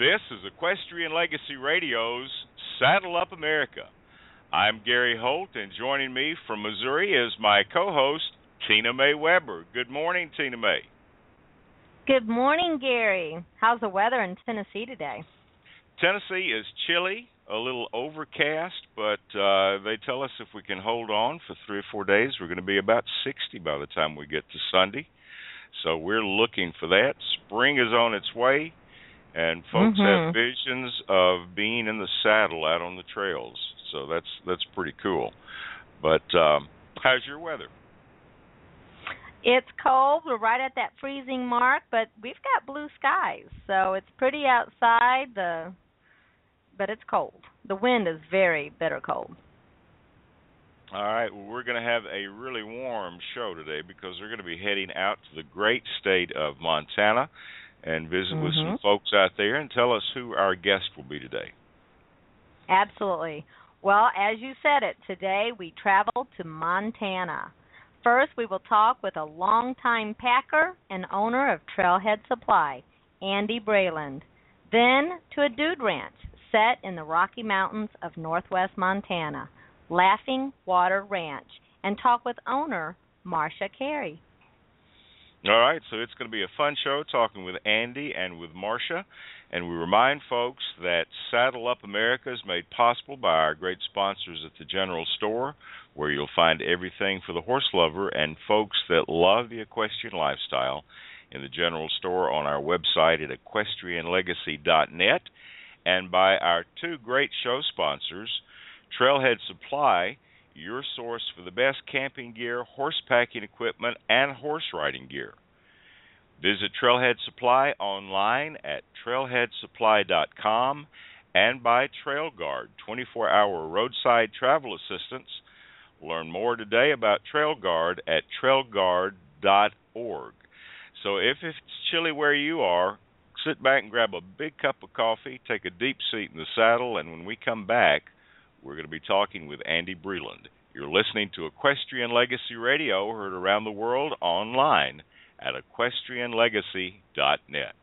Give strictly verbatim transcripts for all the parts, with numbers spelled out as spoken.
This is Equestrian Legacy Radio's Saddle Up America. I'm Gary Holt, and joining me from Missouri is my co-host, Tina Mae Weber. Good morning, Tina Mae. Good morning, Gary. How's the weather in Tennessee today? Tennessee is chilly, a little overcast, but uh, they tell us if we can hold on for three or four days, we're going to be about sixty by the time we get to Sunday. So we're looking for that. Spring is on its way, and folks mm-hmm. have visions of being in the saddle out on the trails. So that's that's pretty cool. But um, how's your weather? It's cold. We're right at that freezing mark, but we've got blue skies, so it's pretty outside. The but it's cold. The wind is very bitter cold. All right. Well, we're going to have a really warm show today because we're going to be heading out to the great state of Montana and visit mm-hmm. with some folks out there and tell us who our guest will be today. Absolutely. Well, as you said it, today we travel to Montana. First, we will talk with a longtime packer and owner of Trailhead Supply, Andy Breland. Then to a dude ranch set in the Rocky Mountains of northwest Montana, Laughing Water Ranch, and talk with owner Marcia Carey. All right, so it's going to be a fun show talking with Andy and with Marcia. And we remind folks that Saddle Up America is made possible by our great sponsors at the General Store, where you'll find everything for the horse lover and folks that love the equestrian lifestyle in the General Store on our website at equestrian legacy dot net, and by our two great show sponsors, Trailhead Supply, your source for the best camping gear, horse packing equipment, and horse riding gear. Visit Trailhead Supply online at trailhead supply dot com and by TrailGuard, twenty-four hour roadside travel assistance. Learn more today about TrailGuard at trail guard dot org. So if it's chilly where you are, sit back and grab a big cup of coffee, take a deep seat in the saddle, and when we come back, we're going to be talking with Andy Breland. You're listening to Equestrian Legacy Radio, heard around the world online at equestrian legacy dot net.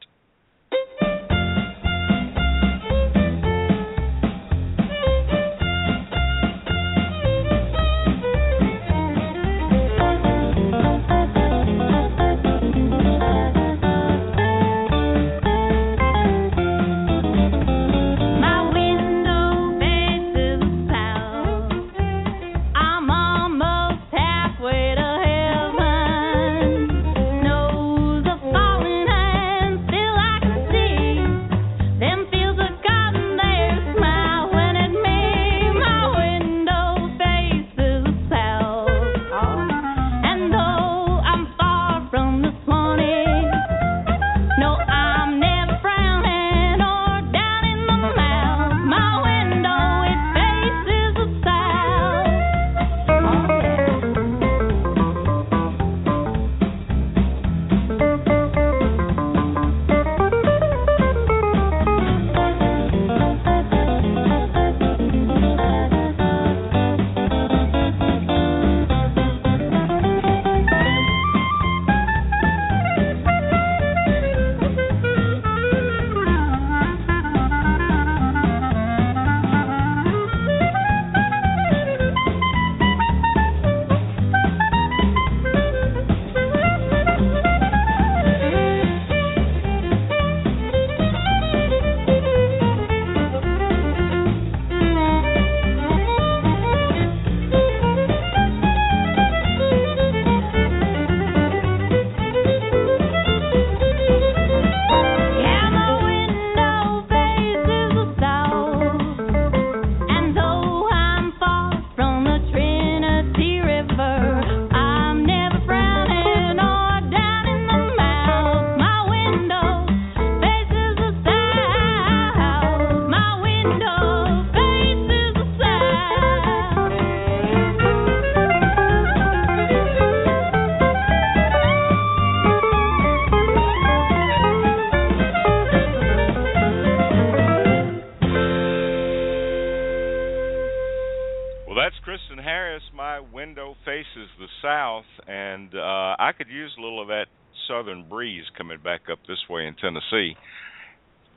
Faces the south, and uh, I could use a little of that southern breeze coming back up this way in Tennessee.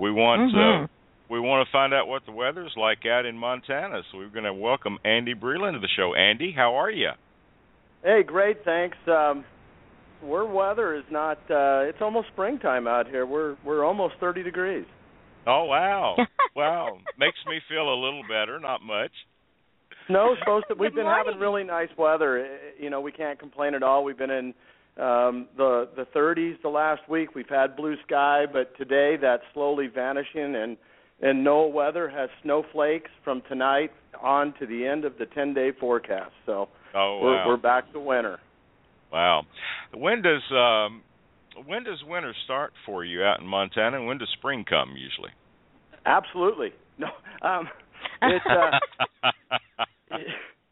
We want Mm-hmm. uh, we want to find out what the weather's like out in Montana. So we're going to welcome Andy Breland to the show. Andy, how are you? Hey, great, thanks. Um, our weather is not. Uh, it's almost springtime out here. We're we're almost thirty degrees. Oh wow, wow! Makes me feel a little better. Not much. Snow's supposed to. We've Good been morning. having really nice weather. Eh, You know, we can't complain at all. We've been in um, the the thirties the last week. We've had blue sky, but today that's slowly vanishing, and and NOAA weather has snowflakes from tonight on to the end of the ten-day forecast. So Oh we're wow, we're back to winter. wow. When does um, when does winter start for you out in Montana, and when does spring come usually? Absolutely. No. Um, it's uh, it,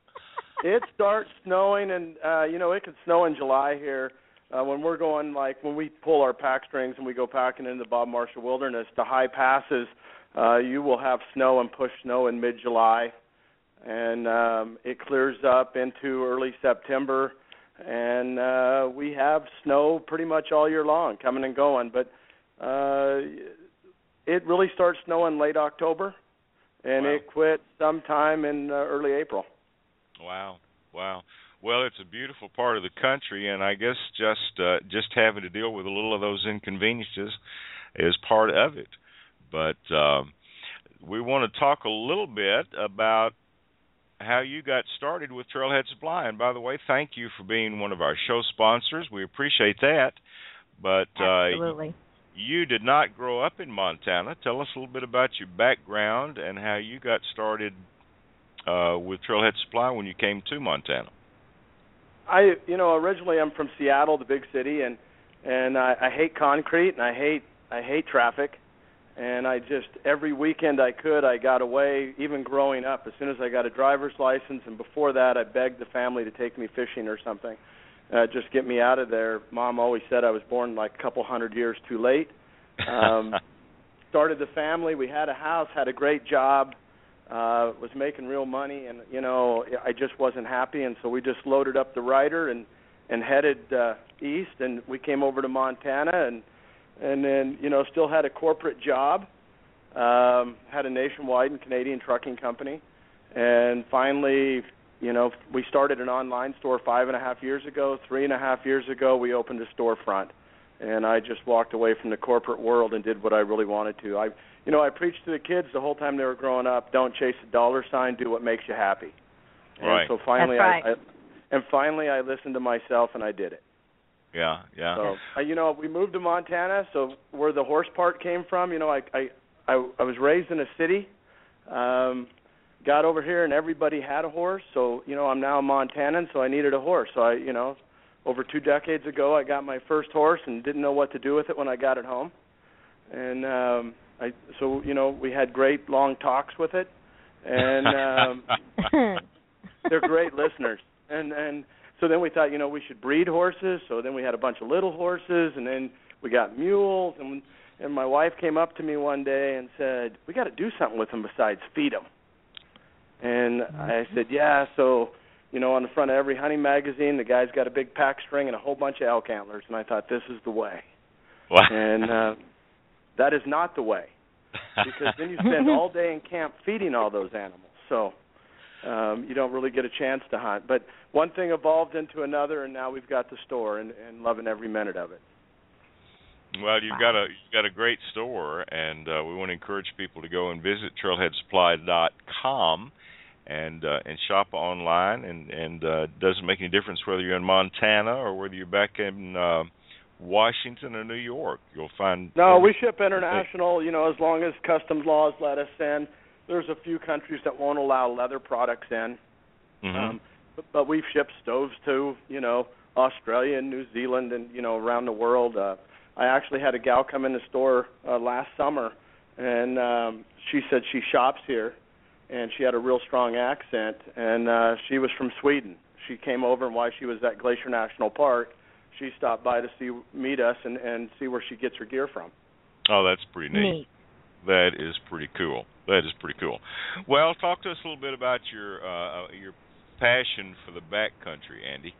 it starts snowing, and uh, you know it can snow in July here. Uh, when we're going, like when we pull our pack strings and we go packing into the Bob Marshall Wilderness, the high passes, uh, you will have snow and push snow in mid-July, and um, it clears up into early September, and uh, we have snow pretty much all year long, coming and going. But uh, it really starts snowing late October, and Wow. it quits sometime in uh, early April. Wow, wow. Well, it's a beautiful part of the country, and I guess just uh, just having to deal with a little of those inconveniences is part of it. But um, we want to talk a little bit about how you got started with Trailhead Supply. And by the way, thank you for being one of our show sponsors. We appreciate that. But uh, Absolutely. you did not grow up in Montana. Tell us a little bit about your background and how you got started uh, with Trailhead Supply when you came to Montana. I, you know, originally I'm from Seattle, the big city, and and I, I hate concrete and I hate I hate traffic, and I just every weekend I could I got away. Even growing up, as soon as I got a driver's license, and before that I begged the family to take me fishing or something, uh, just get me out of there. Mom always said I was born like a couple hundred years too late. Um, started the family. We had a house, had a great job. Uh, was making real money, and you know I just wasn't happy, and so we just loaded up the Ryder and and headed uh, east, and we came over to Montana, and and then you know still had a corporate job, um, had a nationwide and Canadian trucking company, and finally you know we started an online store five and a half years ago. Three and a half years ago we opened a storefront, and I just walked away from the corporate world and did what I really wanted to. I You know, I preached to the kids the whole time they were growing up, don't chase a dollar sign, do what makes you happy. And Right. so finally That's right. I, I and finally I listened to myself and I did it. Yeah, yeah. So, uh, you know, we moved to Montana, so where the horse part came from, you know, I I I, I was raised in a city. Um got over here and everybody had a horse, so, you know, I'm now a Montanan, so I needed a horse. So I, you know, over two decades ago I got my first horse and didn't know what to do with it when I got it home. And um I, so you know we had great long talks with it, and um, they're great listeners. And and so then we thought you know we should breed horses. So then we had a bunch of little horses, and then we got mules. And and my wife came up to me one day and said, "We got to do something with them besides feed them." And I said, "Yeah." So you know on the front of every hunting magazine, the guy's got a big pack string and a whole bunch of elk antlers. And I thought this is the way. Wow. And uh, that is not the way, because then you spend all day in camp feeding all those animals, so um, you don't really get a chance to hunt. But one thing evolved into another, and now we've got the store, and, and loving every minute of it. Well, you've got a you've got a great store, and uh, we want to encourage people to go and visit trailhead supply dot com and uh, and shop online. And and uh, it doesn't make any difference whether you're in Montana or whether you're back in Uh, Washington or New York. You'll find No, we ship international, you know, as long as customs laws let us in. There's a few countries that won't allow leather products in. Mm-hmm. Um, but, but we've shipped stoves to, you know, Australia and New Zealand and, you know, around the world. Uh, I actually had a gal come in the store uh, last summer, and um, she said she shops here, and she had a real strong accent, and uh, she was from Sweden. She came over, and while she was at Glacier National Park, she stopped by to see meet us and, and see where she gets her gear from. Oh, that's pretty neat. Neat. That is pretty cool. That is pretty cool. Well, talk to us a little bit about your uh, your passion for the backcountry, Andy.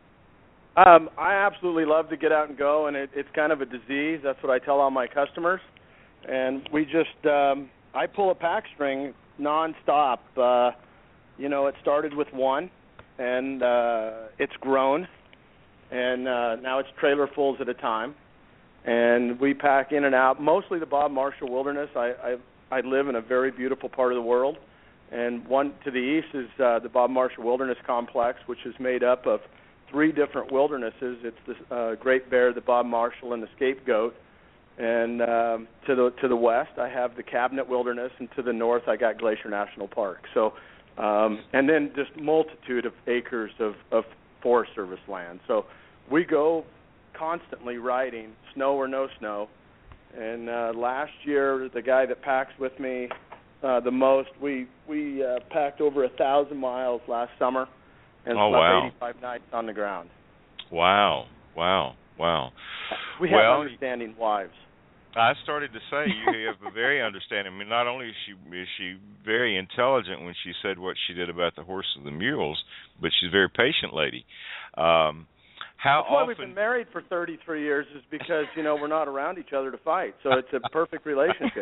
Um, I absolutely love to get out and go, and it, it's kind of a disease. That's what I tell all my customers. and we just um, I pull a pack string nonstop. Uh, you know, it started with one, and uh, it's grown, and uh, now it's trailerfuls at a time, and we pack in and out. Mostly the Bob Marshall Wilderness. I I, I live in a very beautiful part of the world, and one to the east is uh, the Bob Marshall Wilderness Complex, which is made up of three different wildernesses. It's the uh, Great Bear, the Bob Marshall, and the Scapegoat. And um, to the to the west, I have the Cabinet Wilderness, and to the north, I got Glacier National Park. So, um, and then just multitude of acres of, of Forest Service land. So we go constantly riding, snow or no snow. And uh, last year, the guy that packs with me uh, the most, we we uh, packed over a thousand miles last summer, and oh, slept wow. eighty-five nights on the ground. Wow, wow, wow. We have well, understanding wives. I started to say you have a very understanding. I mean, not only is she is she very intelligent when she said what she did about the horses and the mules, but she's a very patient lady. Um, how That's why often? we've been married for thirty-three years, is because you know we're not around each other to fight, so it's a perfect relationship.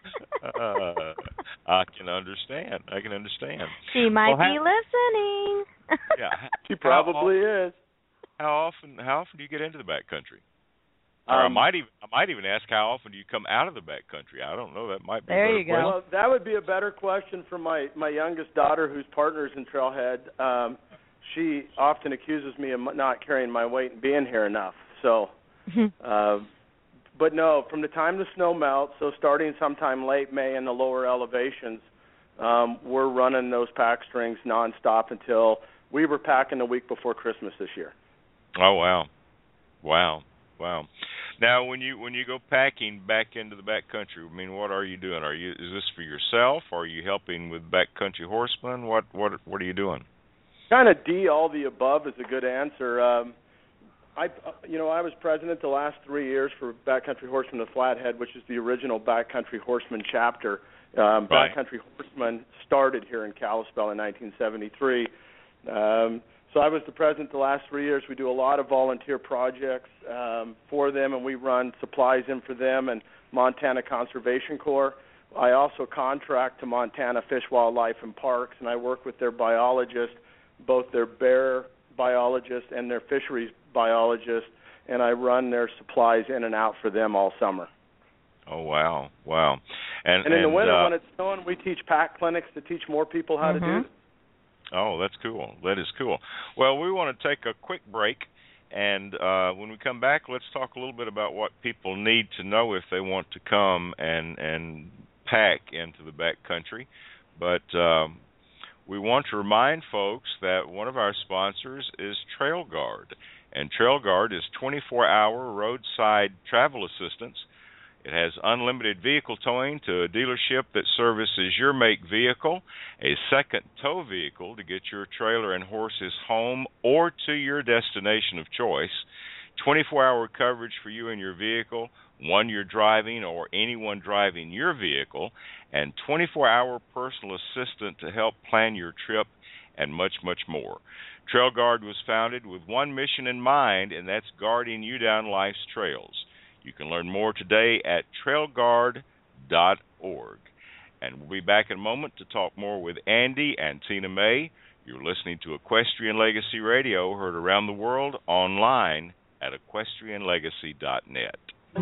uh, I can understand. I can understand. She might well, how, be listening. Yeah, she probably how, is. How often? How often do you get into the backcountry? Or Um, I might even I might even ask, how often do you come out of the backcountry? I don't know. That might be. There a better you go. question. Well, that would be a better question for my my youngest daughter, whose partner's in Trailhead. Um, she often accuses me of not carrying my weight and being here enough. So, uh, but no, from the time the snow melts, so starting sometime late May in the lower elevations, um, we're running those pack strings nonstop until we were packing the week before Christmas this year. Oh wow, wow, wow. Now, when you when you go packing back into the backcountry, I mean, what are you doing? Are you is this for yourself? Or are you helping with backcountry horsemen? What what what are you doing? Kind of D, all the above is a good answer. Um, I you know I was president the last three years for Backcountry Horsemen of Flathead, which is the original Backcountry Horseman chapter. Um, right. Backcountry Horsemen started here in Kalispell in nineteen seventy-three. Um, So I was the president the last three years. We do a lot of volunteer projects um, for them, and we run supplies in for them and Montana Conservation Corps. I also contract to Montana Fish, Wildlife, and Parks, and I work with their biologists, both their bear biologist and their fisheries biologist, and I run their supplies in and out for them all summer. Oh, wow, wow. And, and in and, the winter uh, when it's snowing, we teach pack clinics to teach more people how mm-hmm. to do this. Oh, that's cool. That is cool. Well, we want to take a quick break, and uh, when we come back, let's talk a little bit about what people need to know if they want to come and and pack into the backcountry. But um, we want to remind folks that one of our sponsors is Trail Guard, and Trail Guard is twenty-four hour roadside travel assistance. It has unlimited vehicle towing to a dealership that services your make vehicle, a second tow vehicle to get your trailer and horses home or to your destination of choice, twenty-four hour coverage for you and your vehicle, one you're driving or anyone driving your vehicle, and twenty-four hour personal assistant to help plan your trip, and much, much more. Trail Guard was founded with one mission in mind, and that's guarding you down life's trails. You can learn more today at trail guard dot org. And we'll be back in a moment to talk more with Andy and Tina May. You're listening to Equestrian Legacy Radio, heard around the world online at equestrian legacy dot net.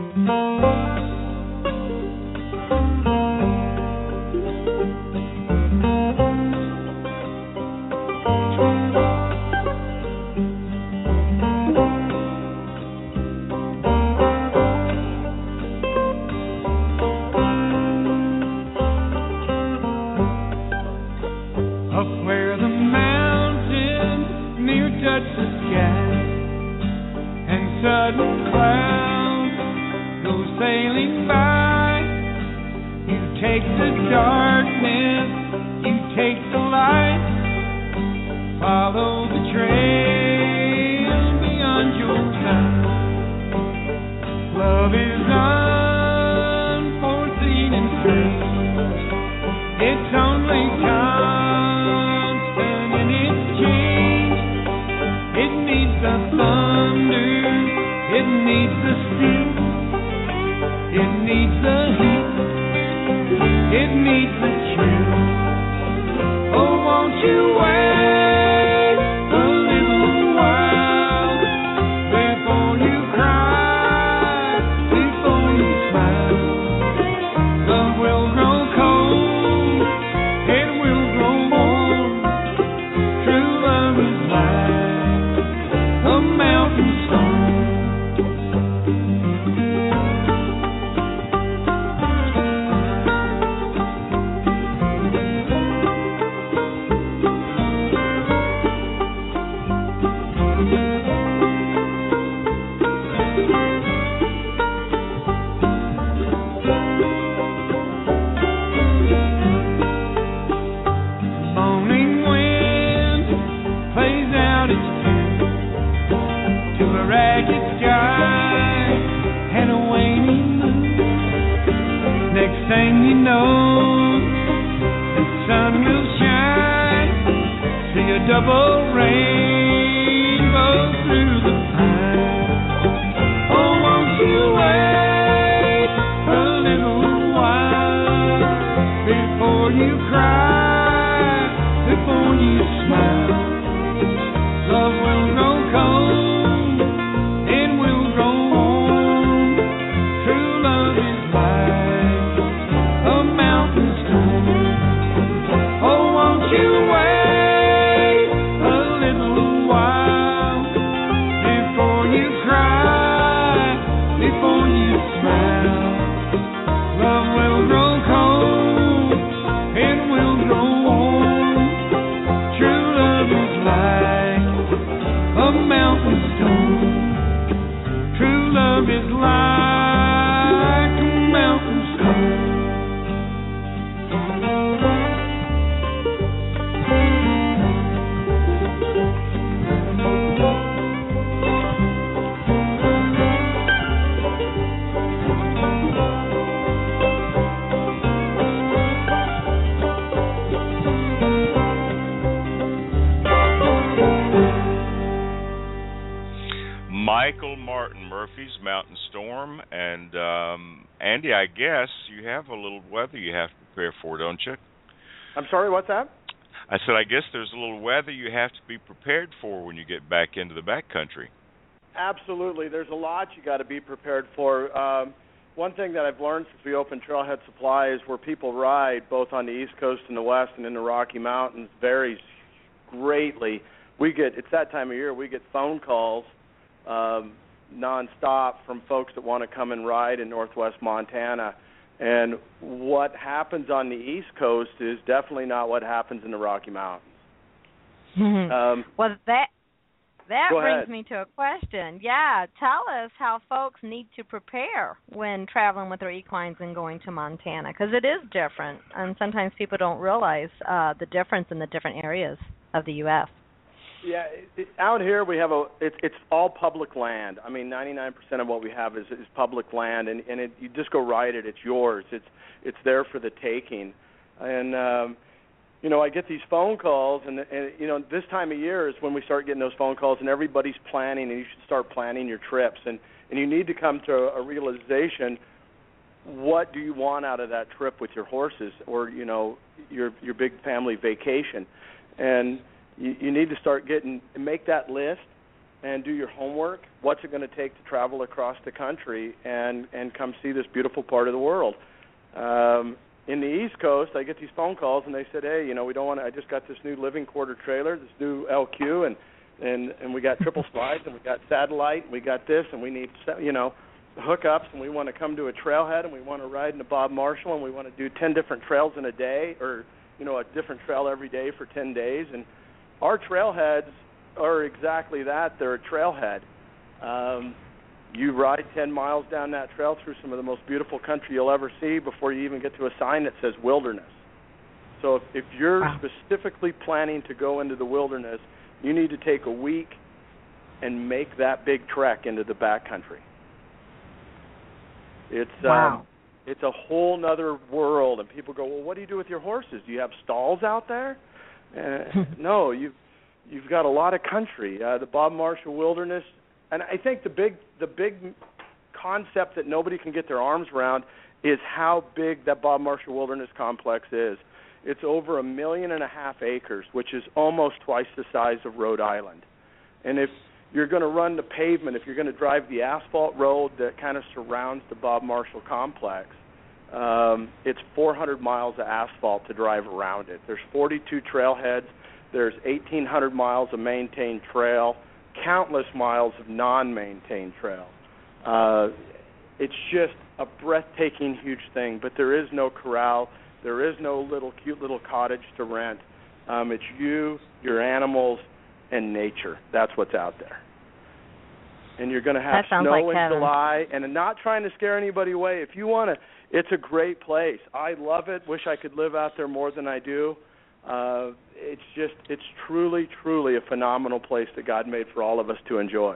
Sudden clouds go sailing by. You take the darkness, you take the light. Follow the trail beyond your time. Love is unforeseen and strange. It's only constant in its change. It needs the thunder, it needs the steel, It needs the heat, it needs the chill. Oh, won't you wait a little while before you cry, before you smile? Love will grow cold, it will grow warm. True love is like a mountain storm. Morning wind plays out its tune to a ragged sky and a waning moon. Next thing you know, the sun will shine. See a double rainbow through the pines. Oh, won't you wait a little while before you cry, before you smile? Love will grow cold, it will grow warm. True love is like a mountain storm. Oh, won't you wait a little while before you cry, before you smile? Love will grow cold, it will grow warm. True love is like a mountain storm. True love is like a mountain storm. Michael Martin, Murphy's Mountain Storm. And, um, Andy, I guess you have a little weather you have to prepare for, don't you? I'm sorry, what's that? I said, I guess there's a little weather you have to be prepared for when you get back into the backcountry. Absolutely. There's a lot you got to be prepared for. Um, one thing that I've learned since we opened Trailhead Supply is where people ride, both on the East Coast and the West and in the Rocky Mountains, varies greatly. We get, it's that time of year, we get phone calls um, nonstop from folks that want to come and ride in Northwest Montana. And what happens on the East Coast is definitely not what happens in the Rocky Mountains. um, well, that that Go brings ahead. me to a question. Yeah, tell us how folks need to prepare when traveling with their equines and going to Montana, because it is different, and sometimes people don't realize uh, the difference in the different areas of the U S Yeah, it, it, out here we have a it, it's all public land. I mean, ninety-nine percent of what we have is, is public land, and and it, you just go ride it. It's yours. It's it's there for the taking. And um, you know, I get these phone calls, and, and you know, this time of year is when we start getting those phone calls, and everybody's planning, and you should start planning your trips, and and you need to come to a realization. What do you want out of that trip with your horses, or you know, your your big family vacation, and You, you need to start getting, make that list and do your homework. What's it going to take to travel across the country and, and come see this beautiful part of the world? Um, in the East Coast, I get these phone calls, and they said, hey, you know, we don't want to, I just got this new living quarter trailer, this new L Q, and, and, and we got triple slides, and we got satellite, and we got this, and we need, you know, hookups, and we want to come to a trailhead, and we want to ride in a Bob Marshall, and we want to do ten different trails in a day, or, you know, a different trail every day for ten days, and our trailheads are exactly that. They're a trailhead. Um, you ride ten miles down that trail through some of the most beautiful country you'll ever see before you even get to a sign that says wilderness. So if, if you're wow. specifically planning to go into the wilderness, you need to take a week and make that big trek into the backcountry. It's wow. um, it's a whole nother world, and people go, well, what do you do with your horses? Do you have stalls out there? Uh, no, you've you've got a lot of country. Uh, the Bob Marshall Wilderness, and I think the big the big concept that nobody can get their arms around is how big that Bob Marshall Wilderness Complex is. It's over a million and a half acres, which is almost twice the size of Rhode Island. And if you're going to run the pavement, if you're going to drive the asphalt road that kind of surrounds the Bob Marshall Complex, um, it's four hundred miles of asphalt to drive around it. There's forty-two trailheads. There's eighteen hundred miles of maintained trail, countless miles of non-maintained trail. Uh, it's just a breathtaking, huge thing, but there is no corral. There is no little cute little cottage to rent. Um, it's you, your animals, and nature. That's what's out there. And you're going to have snow like in heaven. July, and I'm not trying to scare anybody away. If you want to, it's a great place. I love it. Wish I could live out there more than I do. Uh, it's just, it's truly, truly a phenomenal place that God made for all of us to enjoy.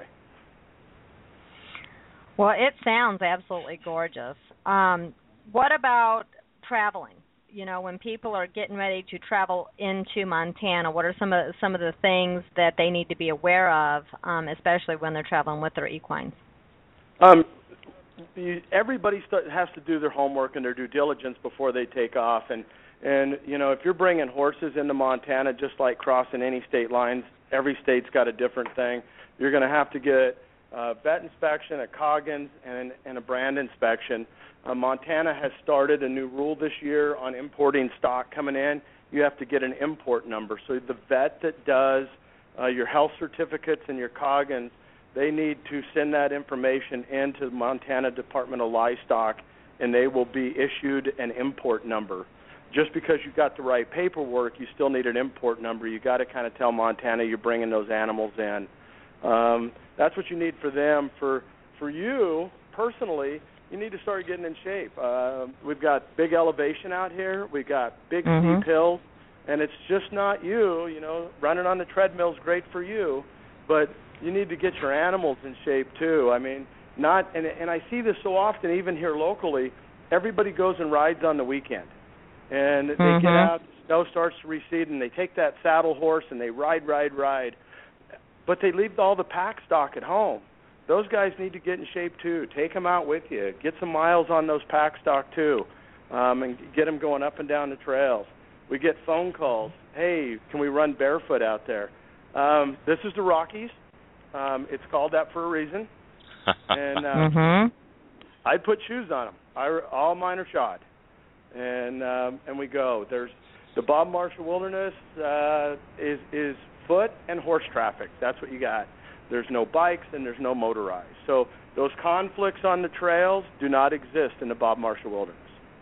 Well, it sounds absolutely gorgeous. Um, what about traveling? You know, when people are getting ready to travel into Montana, what are some of some of the things that they need to be aware of, um, especially when they're traveling with their equines? Um, you, everybody st- has to do their homework and their due diligence before they take off. And, and, you know, if you're bringing horses into Montana, just like crossing any state lines, every state's got a different thing. You're going to have to get a vet inspection, a Coggins, and, and a brand inspection. Uh, Montana has started a new rule this year on importing stock coming in. You have to get an import number. So the vet that does uh, your health certificates and your Coggins, they need to send that information into the Montana Department of Livestock, and they will be issued an import number. Just because you got the right paperwork, you still need an import number. You got to kind of tell Montana you're bringing those animals in. Um, that's what you need for them. For for you personally, you need to start getting in shape. Uh, we've got big elevation out here. We've got big Mm-hmm. steep hills, and it's just not you. You know, running on the treadmill is great for you, but you need to get your animals in shape too. I mean, not and and I see this so often, even here locally. Everybody goes and rides on the weekend, and they Mm-hmm. get out. The snow starts to recede, and they take that saddle horse and they ride, ride, ride. But they leave all the pack stock at home. Those guys need to get in shape too. Take them out with you. Get some miles on those pack stock too, um, and get them going up and down the trails. We get phone calls. Hey, can we run barefoot out there? Um, this is the Rockies. Um, it's called that for a reason. And uh, Mm-hmm. I put shoes on them. I, all mine are shod, and um, and we go. There's the Bob Marshall Wilderness uh, is is foot and horse traffic. That's what you got. There's no bikes and there's no motorized. So those conflicts on the trails do not exist in the Bob Marshall Wilderness.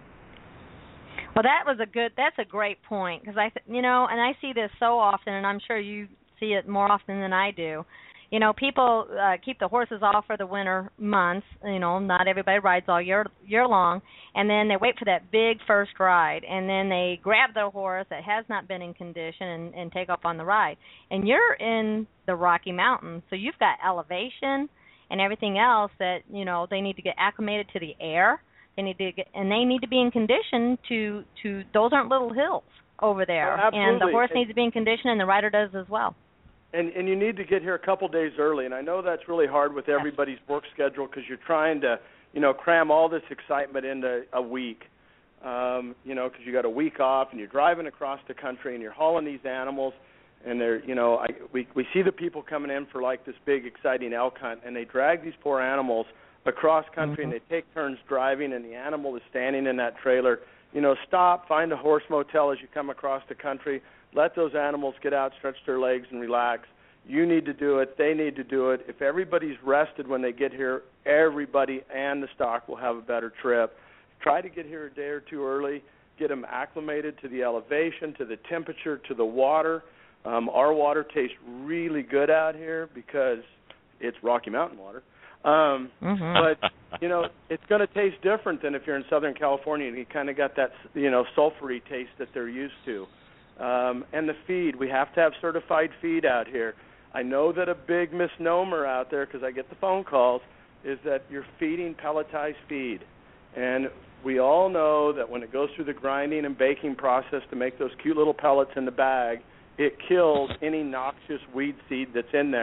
Well, that was a good. That's a great point because I, th- you know, and I see this so often, and I'm sure you see it more often than I do. You know, people uh, keep the horses off for the winter months. You know, not everybody rides all year year long, and then they wait for that big first ride, and then they grab their horse that has not been in condition and, and take off on the ride. And you're in the Rocky Mountains, so you've got elevation and everything else that you know they need to get acclimated to the air. They need to get, and they need to be in condition to to. Those aren't little hills over there, Oh, and the horse and, needs to be in condition, and the rider does as well. And and you need to get here a couple days early. And I know that's really hard with everybody's work schedule because you're trying to, you know, cram all this excitement into a week. Um, you know, because you got a week off and you're driving across the country and you're hauling these animals, and they're, you know, I we we see the people coming in for like this big exciting elk hunt, and they drag these poor animals across country, Mm-hmm. and they take turns driving, and the animal is standing in that trailer. You know, stop, find a horse motel as you come across the country. Let those animals get out, stretch their legs, and relax. You need to do it. They need to do it. If everybody's rested when they get here, everybody and the stock will have a better trip. Try to get here a day or two early. Get them acclimated to the elevation, to the temperature, to the water. Um, our water tastes really good out here because it's Rocky Mountain water. Um, Mm-hmm. but, you know, it's going to taste different than if you're in Southern California and you kind of got that, you know, sulfury taste that they're used to. Um, and the feed, we have to have certified feed out here. I know that a big misnomer out there, because I get the phone calls, is that you're feeding pelletized feed. And we all know that when it goes through the grinding and baking process to make those cute little pellets in the bag, it kills any noxious weed seed that's in there.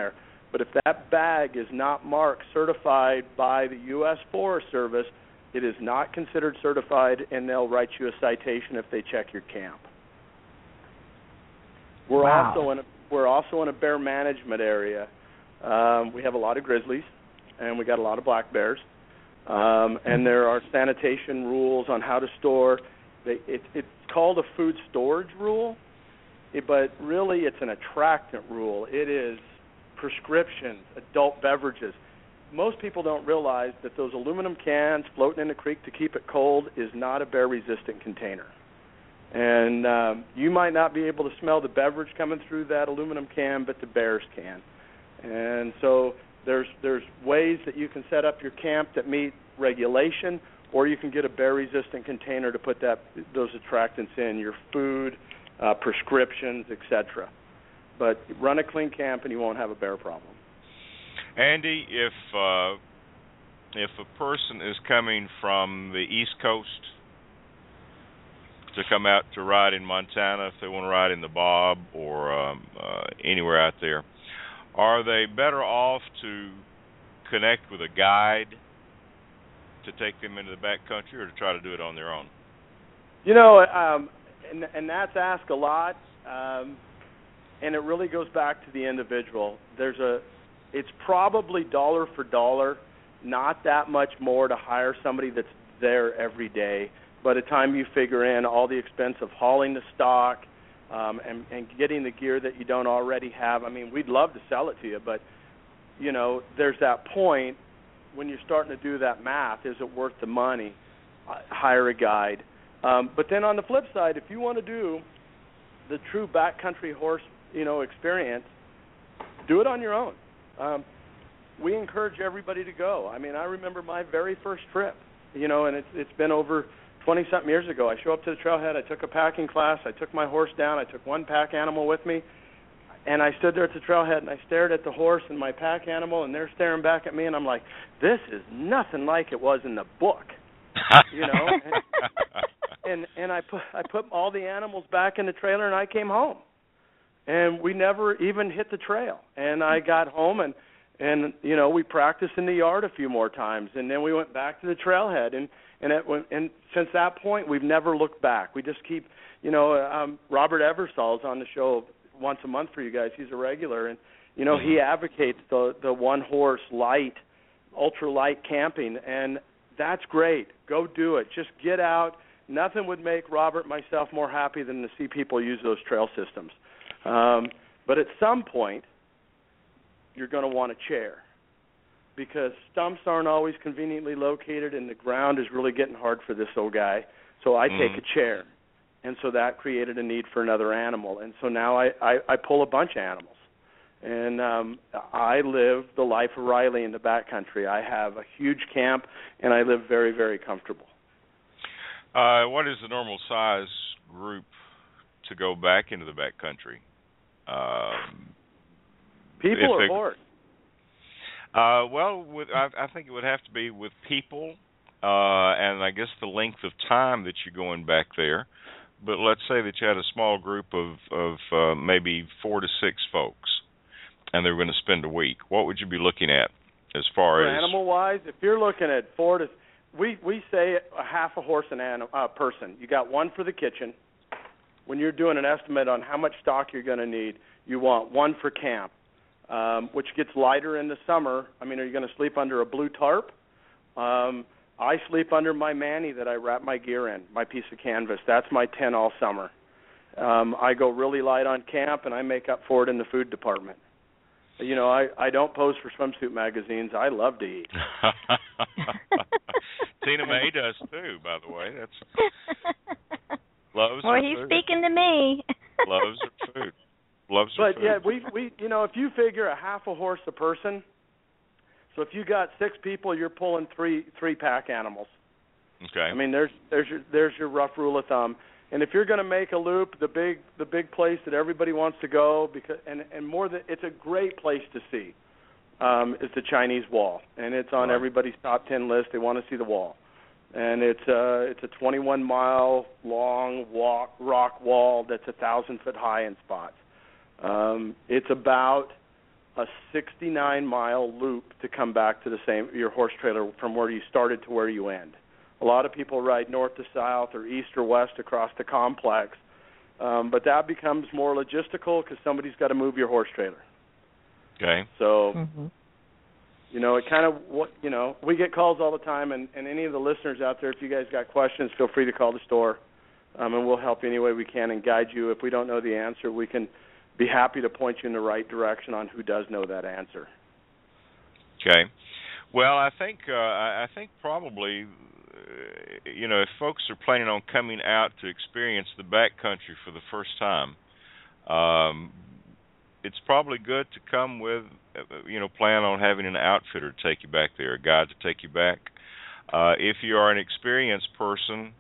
But if that bag is not marked certified by the U S Forest Service, it is not considered certified, and they'll write you a citation if they check your camp. We're Wow. also in a, we're also in a bear management area. Um, we have a lot of grizzlies, and we got a lot of black bears. Um, and there are sanitation rules on how to store. They, it, it's called a food storage rule, it, but really it's an attractant rule. It is prescriptions, adult beverages. Most people don't realize that those aluminum cans floating in the creek to keep it cold is not a bear-resistant container. And um, you might not be able to smell the beverage coming through that aluminum can, but the bears can. And so there's there's ways that you can set up your camp that meet regulation, or you can get a bear-resistant container to put that those attractants in, your food, uh, prescriptions, et cetera. But run a clean camp and you won't have a bear problem. Andy, if uh, if a person is coming from the East Coast to come out to ride in Montana, if they want to ride in the Bob or um, uh, anywhere out there, are they better off to connect with a guide to take them into the backcountry, or to try to do it on their own? You know, um, and, and that's asked a lot, um, and it really goes back to the individual. There's a, it's probably dollar for dollar, not that much more to hire somebody that's there every day. By the time you figure in all the expense of hauling the stock um, and, and getting the gear that you don't already have, I mean, we'd love to sell it to you, but, you know, there's that point when you're starting to do that math, is it worth the money? Uh, hire a guide. Um, but then on the flip side, if you want to do the true backcountry horse, you know, experience, do it on your own. Um, we encourage everybody to go. I mean, I remember my very first trip, you know, and it's it's been over twenty-something years ago. I show up to the trailhead, I took a packing class, I took my horse down, I took one pack animal with me, and I stood there at the trailhead and I stared at the horse and my pack animal, and they're staring back at me, and I'm like, this is nothing like it was in the book, you know. and, and and I put I put all the animals back in the trailer and I came home, and we never even hit the trail. And I got home and and you know we practiced in the yard a few more times, and then we went back to the trailhead, and and it went, and since that point we've never looked back. We just keep, you know, um, Robert Eversall's on the show once a month for you guys. He's a regular, and you know he advocates the the one horse light, ultra light camping, and that's great. Go do it. Just get out. Nothing would make Robert, myself, more happy than to see people use those trail systems. Um, but at some point, you're going to want a chair, because stumps aren't always conveniently located, and the ground is really getting hard for this old guy. So I mm-hmm. take a chair. And so that created a need for another animal. And so now I, I, I pull a bunch of animals. And um, I live the life of Riley in the backcountry. I have a huge camp, and I live very, very comfortable. Uh, what is the normal size group to go back into the backcountry? Um, people or horse? Uh, well, with, I, I think it would have to be with people, uh, and I guess the length of time that you're going back there. But let's say that you had a small group of, of uh, maybe four to six folks, and they were going to spend a week. What would you be looking at as far For as animal-wise? If you're looking at four to, we we say a half a horse an anim, uh, person. You got one for the kitchen. When you're doing an estimate on how much stock you're going to need, you want one for camp, um, which gets lighter in the summer. I mean, are you going to sleep under a blue tarp? Um, I sleep under my Manny that I wrap my gear in, my piece of canvas. That's my tent all summer. Um, I go really light on camp, and I make up for it in the food department. You know, I, I don't pose for swimsuit magazines. I love to eat. Tina May does too, by the way. That's loves. Well, he's food. speaking to me. Loves her food. Loves but her food. yeah, we we you know if you figure a half a horse a person. So if you got six people, you're pulling three three pack animals. Okay. I mean, there's there's your there's your rough rule of thumb. And if you're going to make a loop, the big the big place that everybody wants to go, because and and more than it's a great place to see, um, is the Chinese Wall, and it's on right. everybody's top ten list. They want to see the wall, and it's a it's a twenty-one mile long walk rock wall that's a thousand foot high in spots. Um, it's about a sixty-nine mile loop to come back to the same your horse trailer from where you started to where you end. A lot of people ride north to south or east or west across the complex, um, but that becomes more logistical because somebody's got to move your horse trailer. Okay. So, mm-hmm. you know, it kind of what you know. We get calls all the time, and, and any of the listeners out there, if you guys got questions, feel free to call the store, um, and we'll help any way we can and guide you. If we don't know the answer, we can be happy to point you in the right direction on who does know that answer. Okay. Well, I think uh, I think probably, uh, you know, if folks are planning on coming out to experience the backcountry for the first time, um, it's probably good to come with, uh, you know, plan on having an outfitter to take you back there, a guide to take you back. Uh, if you are an experienced person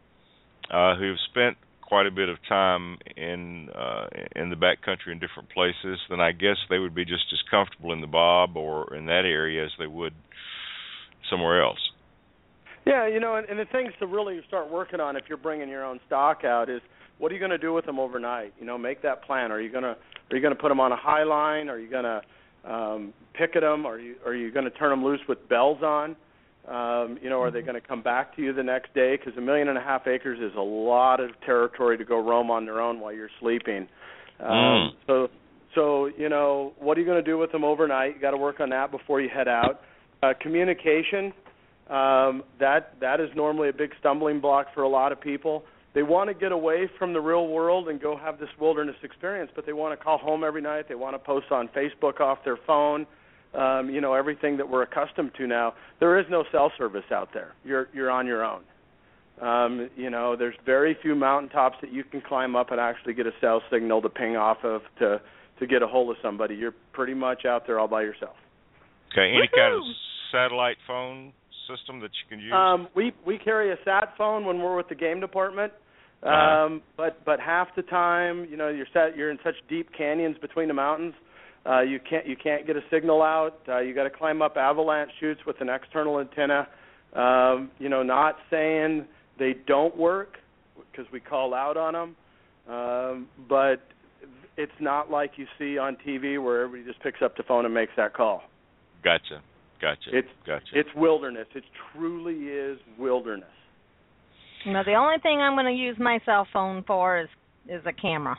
uh, who've spent quite a bit of time in uh, in the backcountry in different places, then I guess they would be just as comfortable in the Bob or in that area as they would somewhere else. Yeah, you know, and, and the things to really start working on if you're bringing your own stock out is what are you going to do with them overnight? You know, make that plan. Are you going to are you going to put them on a high line? Are you going to um, picket them? Are you are you going to turn them loose with bells on? Um, you know, are they going to come back to you the next day? Because a million and a half acres is a lot of territory to go roam on their own while you're sleeping. Um, mm. So, so you know, what are you going to do with them overnight? You got to work on that before you head out. Uh, communication, um, that that is normally a big stumbling block for a lot of people. They want to get away from the real world and go have this wilderness experience, but they want to call home every night. They want to post on Facebook off their phone. Um, you know, everything that we're accustomed to now. There is no cell service out there. You're you're on your own. Um, you know, there's very few mountaintops that you can climb up and actually get a cell signal to ping off of to to get a hold of somebody. You're pretty much out there all by yourself. Okay, any Woo-hoo! kind of satellite phone system that you can use? Um, we we carry a sat phone when we're with the game department. Um, Uh-huh. but but half the time, you know, you're set, you're in such deep canyons between the mountains. Uh, you can't you can't get a signal out. Uh, you got to climb up avalanche chutes with an external antenna. Um, you know, not saying they don't work because we call out on them, um, but it's not like you see on T V where everybody just picks up the phone and makes that call. Gotcha, gotcha, It's gotcha. it's wilderness. It truly is wilderness. Now, the only thing I'm going to use my cell phone for is is a camera.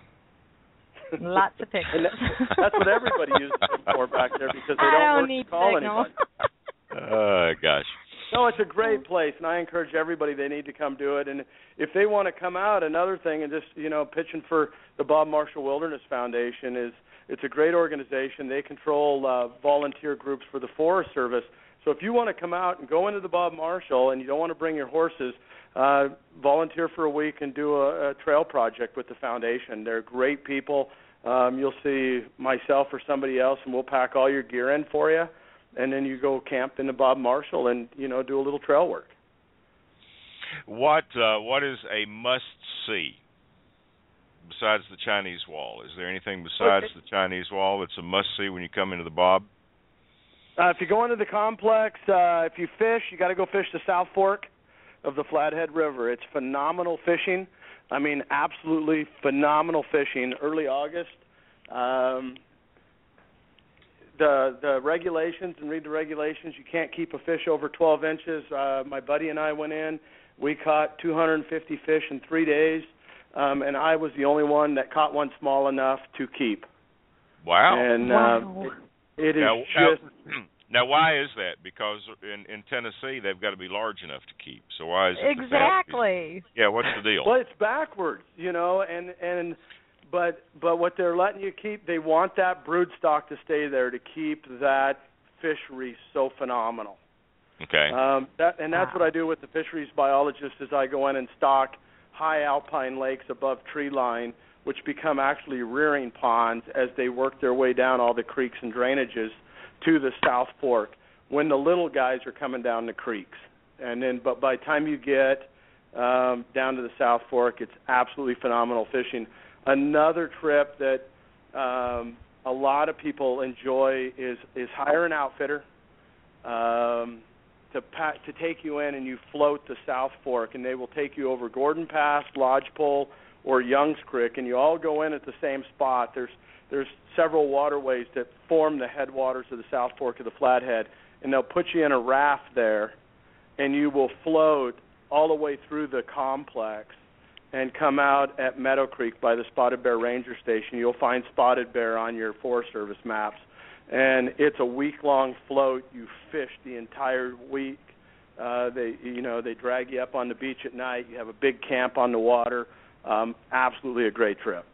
Lots of pictures. And that, that's what everybody uses it for back there because they I don't, don't work need to call signal. anybody. Oh, gosh. No, it's a great place, and I encourage everybody they need to come do it. And if they want to come out, another thing, and just, you know, pitching for the Bob Marshall Wilderness Foundation is it's a great organization. They control uh, volunteer groups for the Forest Service. So if you want to come out and go into the Bob Marshall and you don't want to bring your horses, uh, volunteer for a week and do a, a trail project with the foundation. They're great people. Um, you'll see myself or somebody else, and we'll pack all your gear in for you, and then you go camp in the Bob Marshall and, you know, do a little trail work. What uh, what is a must-see besides the Chinese Wall? Is there anything besides Okay. the Chinese Wall that's a must-see when you come into the Bob? Uh, if you go into the complex, uh, if you fish, you got to go fish the South Fork of the Flathead River. It's phenomenal fishing. I mean, absolutely phenomenal fishing. Early August. Um, the the regulations, and read the regulations, you can't keep a fish over twelve inches. Uh, my buddy and I went in. We caught two hundred fifty fish in three days, um, and I was the only one that caught one small enough to keep. Wow. And Wow. Uh, it, it is now, just... now, now, why is that? Because in, in Tennessee, they've got to be large enough to keep. So why is it? Exactly. Yeah, what's the deal? Well, it's backwards, you know, and and but but what they're letting you keep, they want that brood stock to stay there to keep that fishery so phenomenal. Okay. Um, that and that's Wow. what I do with the fisheries biologist is I go in and stock high alpine lakes above tree line, which become actually rearing ponds as they work their way down all the creeks and drainages to the South Fork when the little guys are coming down the creeks. And then, but by the time you get um, down to the South Fork, it's absolutely phenomenal fishing. Another trip that um, a lot of people enjoy is is hire an outfitter um, to pa- to take you in, and you float the South Fork, and they will take you over Gordon Pass, Lodgepole, or Youngs Creek, and you all go in at the same spot. There's there's several waterways that form the headwaters of the South Fork of the Flathead, and they'll put you in a raft there, and you will float all the way through the complex and come out at Meadow Creek by the Spotted Bear Ranger Station. You'll find Spotted Bear on your Forest Service maps. And it's a week-long float. You fish the entire week. Uh, they, you know, they drag you up on the beach at night. You have a big camp on the water. Um, absolutely a great trip.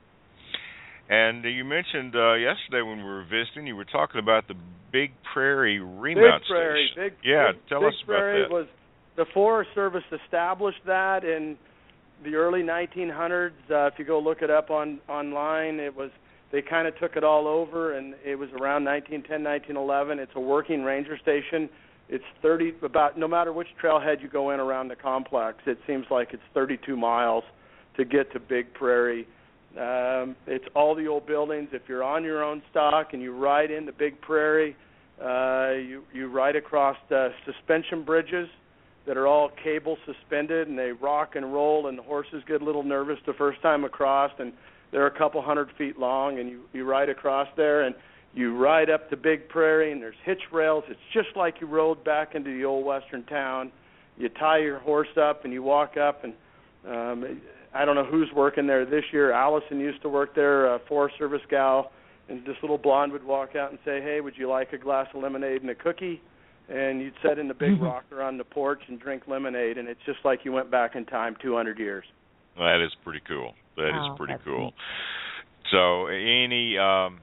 And uh, you mentioned uh, yesterday when we were visiting, you were talking about the Big Prairie Remount Big Prairie, Station. Big, yeah, big, tell Big us about Prairie that. Was the Forest Service established that in the early nineteen hundreds. Uh, if you go look it up on online, it was they kind of took it all over, and it was around nineteen ten, nineteen eleven. It's a working ranger station. It's thirty about no matter which trailhead you go in around the complex, it seems like it's thirty-two miles to get to Big Prairie. Um, it's all the old buildings. If you're on your own stock and you ride into Big Prairie, uh, you you ride across the suspension bridges that are all cable suspended, and they rock and roll, and the horses get a little nervous the first time across, and they're a couple hundred feet long, and you, you ride across there, and you ride up to Big Prairie, and there's hitch rails. It's just like you rode back into the old western town. You tie your horse up, and you walk up, and um, I don't know who's working there this year. Allison used to work there, a Forest Service gal, and this little blonde would walk out and say, hey, would you like a glass of lemonade and a cookie? And you'd sit in the big rocker on the porch and drink lemonade, and it's just like you went back in time two hundred years. That is pretty cool. That oh, is pretty cool. Neat. So any um,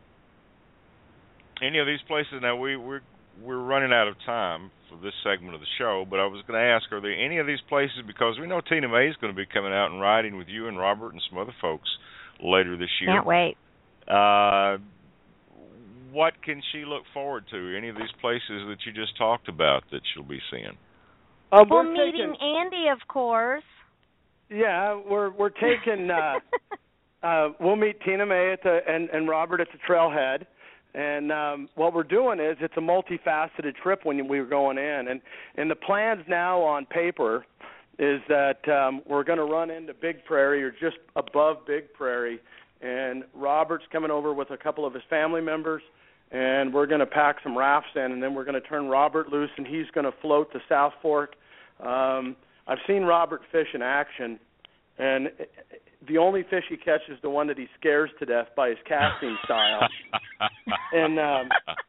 any of these places, now we, we're, we're running out of time for this segment of the show, but I was going to ask, are there any of these places, because we know Tina May is going to be coming out and riding with you and Robert and some other folks later this year. Can't wait. Uh, what can she look forward to? Any of these places that you just talked about that she'll be seeing? Uh, well, we're meeting taking, Andy, of course. Yeah, we're we're taking. Uh, uh, we'll meet Tina May at the and, and Robert at the trailhead, and um, what we're doing is it's a multifaceted trip when we were going in, and and the plans now on paper is that um, we're going to run into Big Prairie or just above Big Prairie, and Robert's coming over with a couple of his family members. And we're going to pack some rafts in, and then we're going to turn Robert loose, and he's going to float the South Fork. Um, I've seen Robert fish in action, and the only fish he catches is the one that he scares to death by his casting style. and um,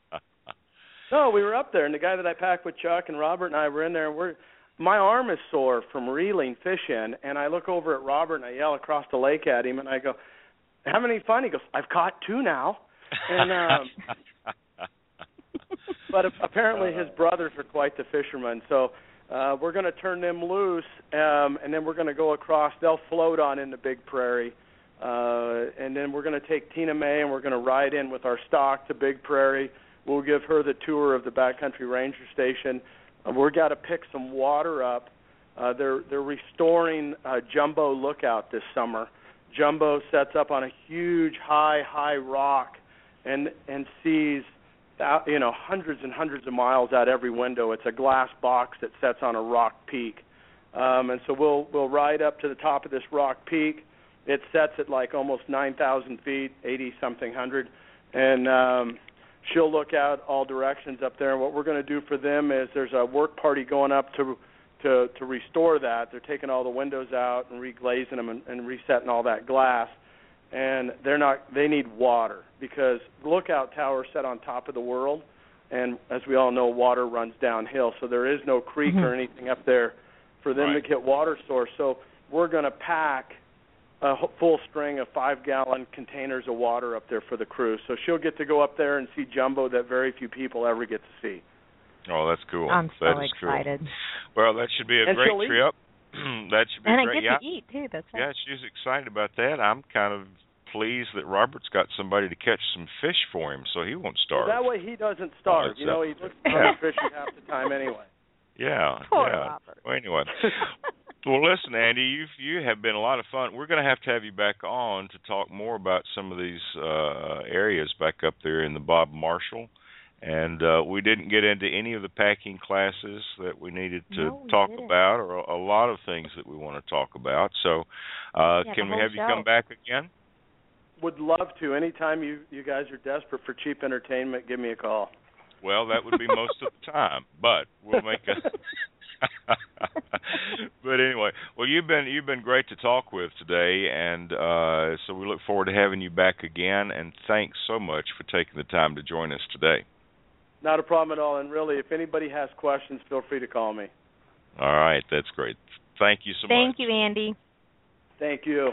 no, we were up there, and the guy that I packed with Chuck and Robert and I were in there, and we're my arm is sore from reeling fish in, and I look over at Robert and I yell across the lake at him, and I go, "Having any fun?" He goes, "I've caught two now." And um, but apparently his brothers are quite the fishermen, so uh, we're going to turn them loose, um, and then we're going to go across. They'll float on into Big Prairie, uh, and then we're going to take Tina May and we're going to ride in with our stock to Big Prairie. We'll give her the tour of the Backcountry Ranger Station. Uh, we've got to pick some water up. Uh, they're they're restoring uh, Jumbo Lookout this summer. Jumbo sets up on a huge high high rock and and sees, you know, hundreds and hundreds of miles out every window. It's a glass box that sets on a rock peak, um, and so we'll we'll ride up to the top of this rock peak. It sets at like almost nine thousand feet, eighty something hundred, and um, she'll look out all directions up there. And what we're going to do for them is there's a work party going up to to to restore that. They're taking all the windows out and reglazing them and, and resetting all that glass. And they're not. They need water because the lookout tower is set on top of the world, and as we all know, water runs downhill. So there is no creek mm-hmm. or anything up there for them right. to get water source. So we're going to pack a full string of five-gallon containers of water up there for the crew. So she'll get to go up there and see Jumbo that very few people ever get to see. Oh, that's cool. I'm so that is excited. Cool. Well, that should be a and great trip. That should be and great. I get yeah. to eat, too. That's yeah, right. she's excited about that. I'm kind of pleased that Robert's got somebody to catch some fish for him so he won't starve. Well, that way he doesn't starve. Oh, you know, he looks for fishing half the time anyway. Yeah, Poor yeah. Robert. Well, anyway. Well, listen, Andy, you've, you have been a lot of fun. We're going to have to have you back on to talk more about some of these uh, areas back up there in the Bob Marshall And uh, we didn't get into any of the packing classes that we needed to no, we talk didn't. about, or a, a lot of things that we want to talk about. So, uh, Yeah, can the we whole have you show. come back again? Would love to. Anytime you you guys are desperate for cheap entertainment, give me a call. Well, that would be most of the time, but we'll make a. But anyway, well, you've been you've been great to talk with today, and uh, so we look forward to having you back again. And thanks so much for taking the time to join us today. Not a problem at all. And really, if anybody has questions, feel free to call me. All right, that's great. Thank you so Thank much. you, Andy. Thank you.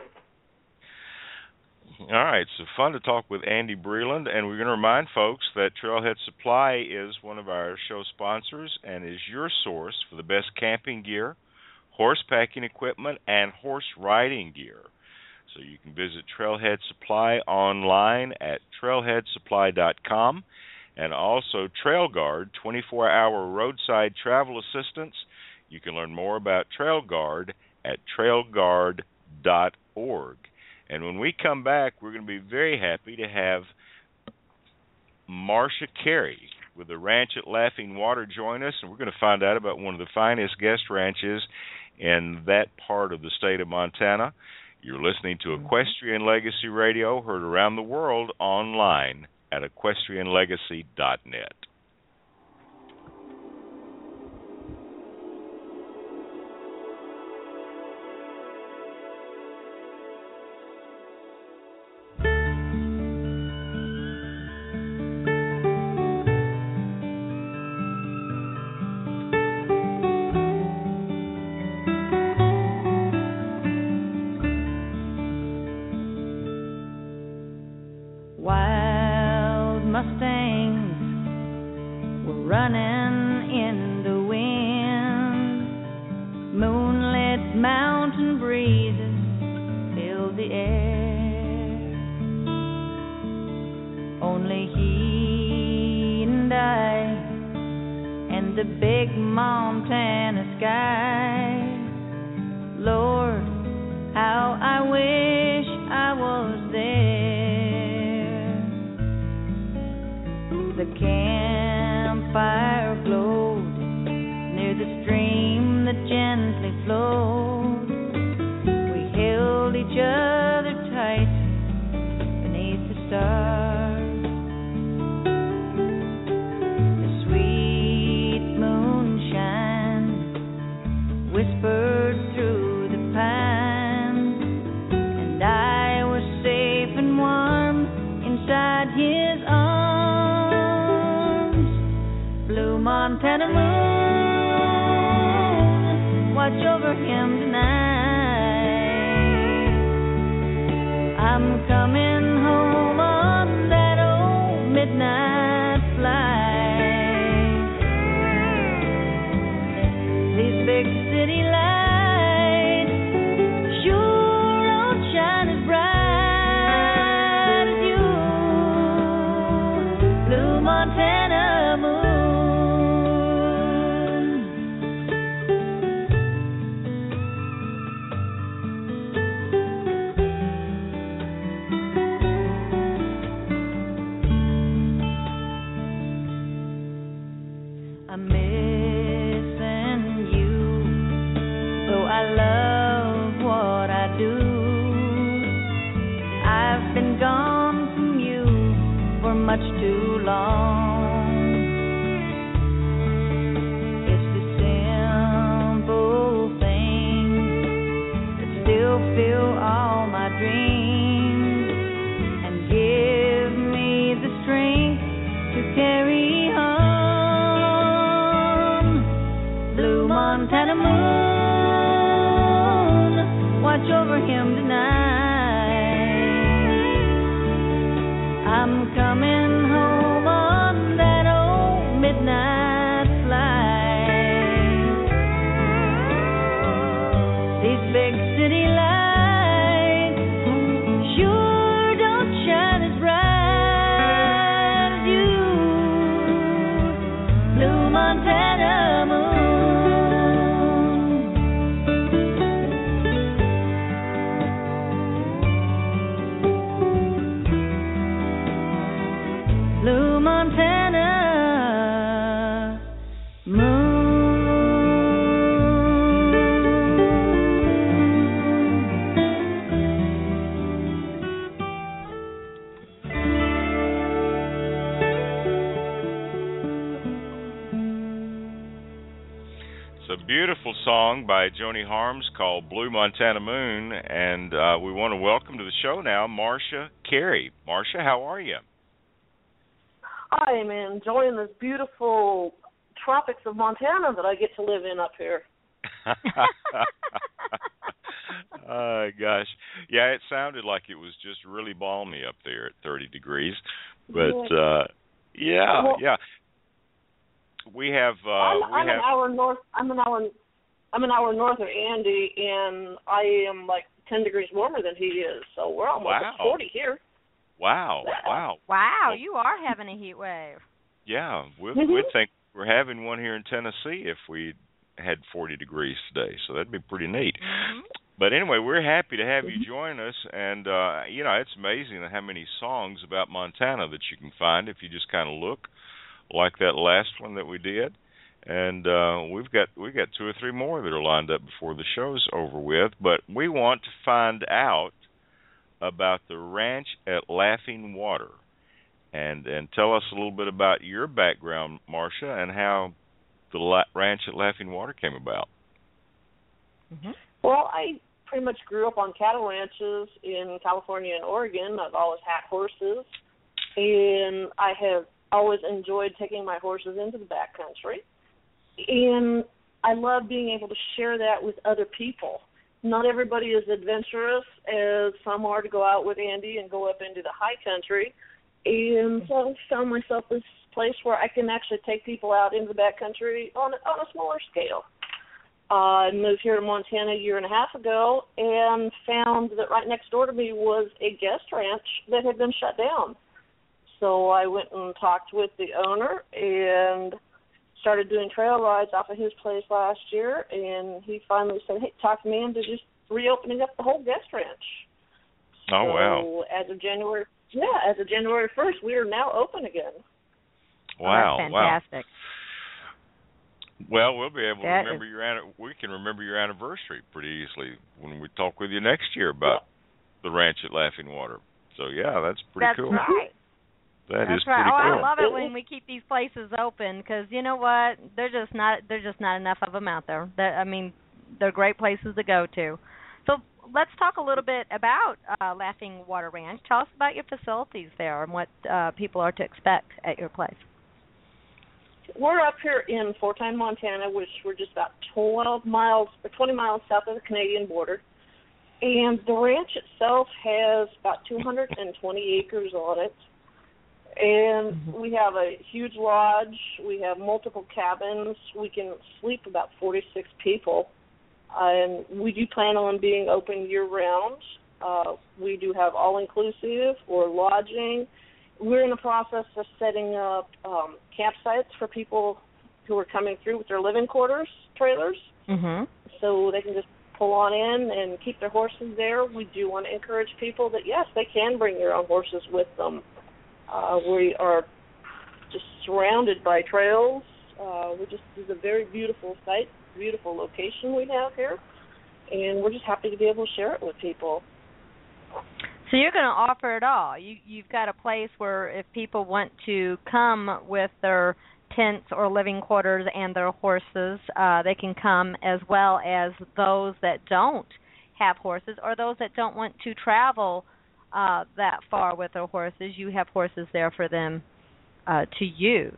All right, so fun to talk with Andy Breland, and we're going to remind folks that Trailhead Supply is one of our show sponsors and is your source for the best camping gear, horse packing equipment, and horse riding gear. So you can visit Trailhead Supply online at trailhead supply dot com, and also TrailGuard, twenty-four hour roadside travel assistance. You can learn more about TrailGuard at trail guard dot org. And when we come back, we're going to be very happy to have Marcia Carey with the ranch at Laughing Water join us, and we're going to find out about one of the finest guest ranches in that part of the state of Montana. You're listening to Equestrian Legacy Radio, heard around the world online at equestrian legacy dot net. Wild Mustangs were running in the wind. Moonlit mountain breezes filled the air. Only he and I and the big Montana sky. Lord, how I wish I was there. The campfire glowed near the stream that gently flowed. We held each other tight beneath the stars. The sweet moonshine whispered through the pines, and I was safe and warm inside his arms. Blue Montana moon, watch over him tonight. I'm coming home on that old midnight flight. These big city lights sure don't shine as bright as you. Blue Montana moon. I'm missing you, though I love what I do. I've been gone from you for much too long. It's the simple things that still fill all my dreams and give me the strength to carry on. Blue Montana moon, watch over him tonight. I'm coming home on that old midnight flight. These big city lights sure don't shine as bright as you. Blue Montana moon. Blue Montana song by Joni Harms called Blue Montana Moon, and uh, we want to welcome to the show now Marcia Carey. Marcia, how are you? I am enjoying this beautiful tropics of Montana that I get to live in up here. Oh, gosh. Yeah, it sounded like it was just really balmy up there at thirty degrees. But, uh, yeah, well, yeah. We have... Uh, I'm, we I'm have... an hour north. I'm an hour. I'm an hour north of Andy, and I am like ten degrees warmer than he is. So we're almost Wow. at forty here. Wow, wow. Wow, Well, you are having a heat wave. Yeah, we'd, Mhm. we'd think we're having one here in Tennessee if we had forty degrees today, so that'd be pretty neat. Mm-hmm. But anyway, we're happy to have you join us, and, uh, you know, it's amazing how many songs about Montana that you can find if you just kind of look, like that last one that we did. And uh, we've got we've got two or three more that are lined up before the show's over with, but we want to find out about the ranch at Laughing Water. And and tell us a little bit about your background, Marcia, and how the La- ranch at Laughing Water came about. Mm-hmm. Well, I pretty much grew up on cattle ranches in California and Oregon. I've always had horses, and I have always enjoyed taking my horses into the backcountry. And I love being able to share that with other people. Not everybody is adventurous as some are to go out with Andy and go up into the high country. And so I found myself this place where I can actually take people out into the backcountry on, on a smaller scale. Uh, I moved here to Montana a year and a half ago and found that right next door to me was a guest ranch that had been shut down. So I went and talked with the owner and started doing trail rides off of his place last year, and he finally said, hey, talk me into just reopening up the whole guest ranch. Oh, so wow. as of January, yeah, as of January first, we are now open again. Wow, Oh, that's wow. fantastic. Well, we'll be able That to remember is... your an- we can remember your anniversary pretty easily when we talk with you next year about the ranch at Laughing Water. So yeah, that's pretty That's cool. right. That That's is right. pretty Oh, cool. I love it when we keep these places open because you know what? There's just not there's just not enough of them out there. They're, I mean, they're great places to go to. So let's talk a little bit about uh, Laughing Water Ranch. Tell us about your facilities there and what uh, people are to expect at your place. We're up here in Fort Pine, Montana, which we're just about twelve miles or twenty miles south of the Canadian border. And the ranch itself has about two hundred twenty acres on it. And Mm-hmm. we have a huge lodge. We have multiple cabins. We can sleep about forty-six people. And we do plan on being open year-round. Uh, we do have all-inclusive or lodging. We're in the process of setting up um, campsites for people who are coming through with their living quarters, trailers, Mm-hmm. so they can just pull on in and keep their horses there. We do want to encourage people that, yes, they can bring their own horses with them. Uh, we are just surrounded by trails. Uh, we just it's a very beautiful site, beautiful location we have here, and we're just happy to be able to share it with people. So you're going to offer it all. You, you've got a place where if people want to come with their tents or living quarters and their horses, uh, they can come, as well as those that don't have horses or those that don't want to travel uh, that far with their horses. You have horses there for them uh, to use.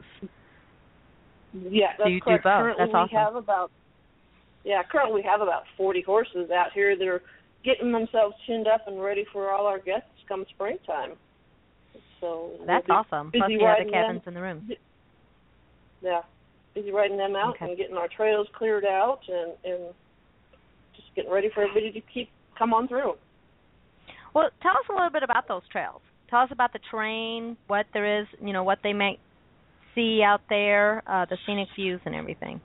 Yeah, that's so you correct. do both. Currently That's awesome. we have about yeah, currently we have about forty horses out here that are getting themselves tuned up and ready for all our guests come springtime. So That's we'll awesome. busy Plus you have the riding cabins them. in the room. Yeah, busy riding them out Okay. and getting our trails cleared out and, and just getting ready for everybody to keep come on through. Well, tell us a little bit about those trails. Tell us about the terrain, what there is, you know, what they may see out there, uh, the scenic views and everything.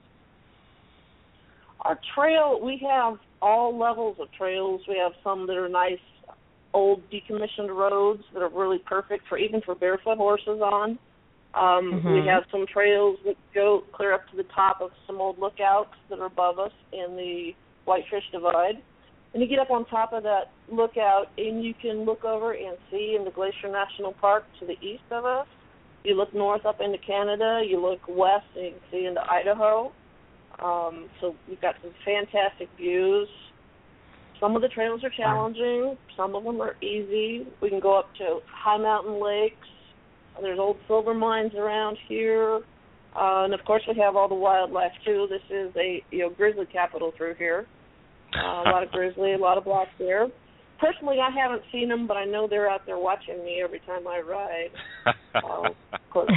Our trail, we have all levels of trails. We have some that are nice, old decommissioned roads that are really perfect for even for barefoot horses on. Um, Mhm. We have some trails that go clear up to the top of some old lookouts that are above us in the Whitefish Divide. And you get up on top of that lookout, and you can look over and see in the Glacier National Park to the east of us. You look north up into Canada. You look west, and you can see into Idaho. Um, so we've got some fantastic views. Some of the trails are challenging. Some of them are easy. We can go up to high mountain lakes. There's old silver mines around here. Uh, and, of course, we have all the wildlife, too. This is a you know grizzly capital through here. Uh, a lot of grizzly, a lot of black bear. Personally, I haven't seen them, but I know they're out there watching me every time I ride. Uh, of course.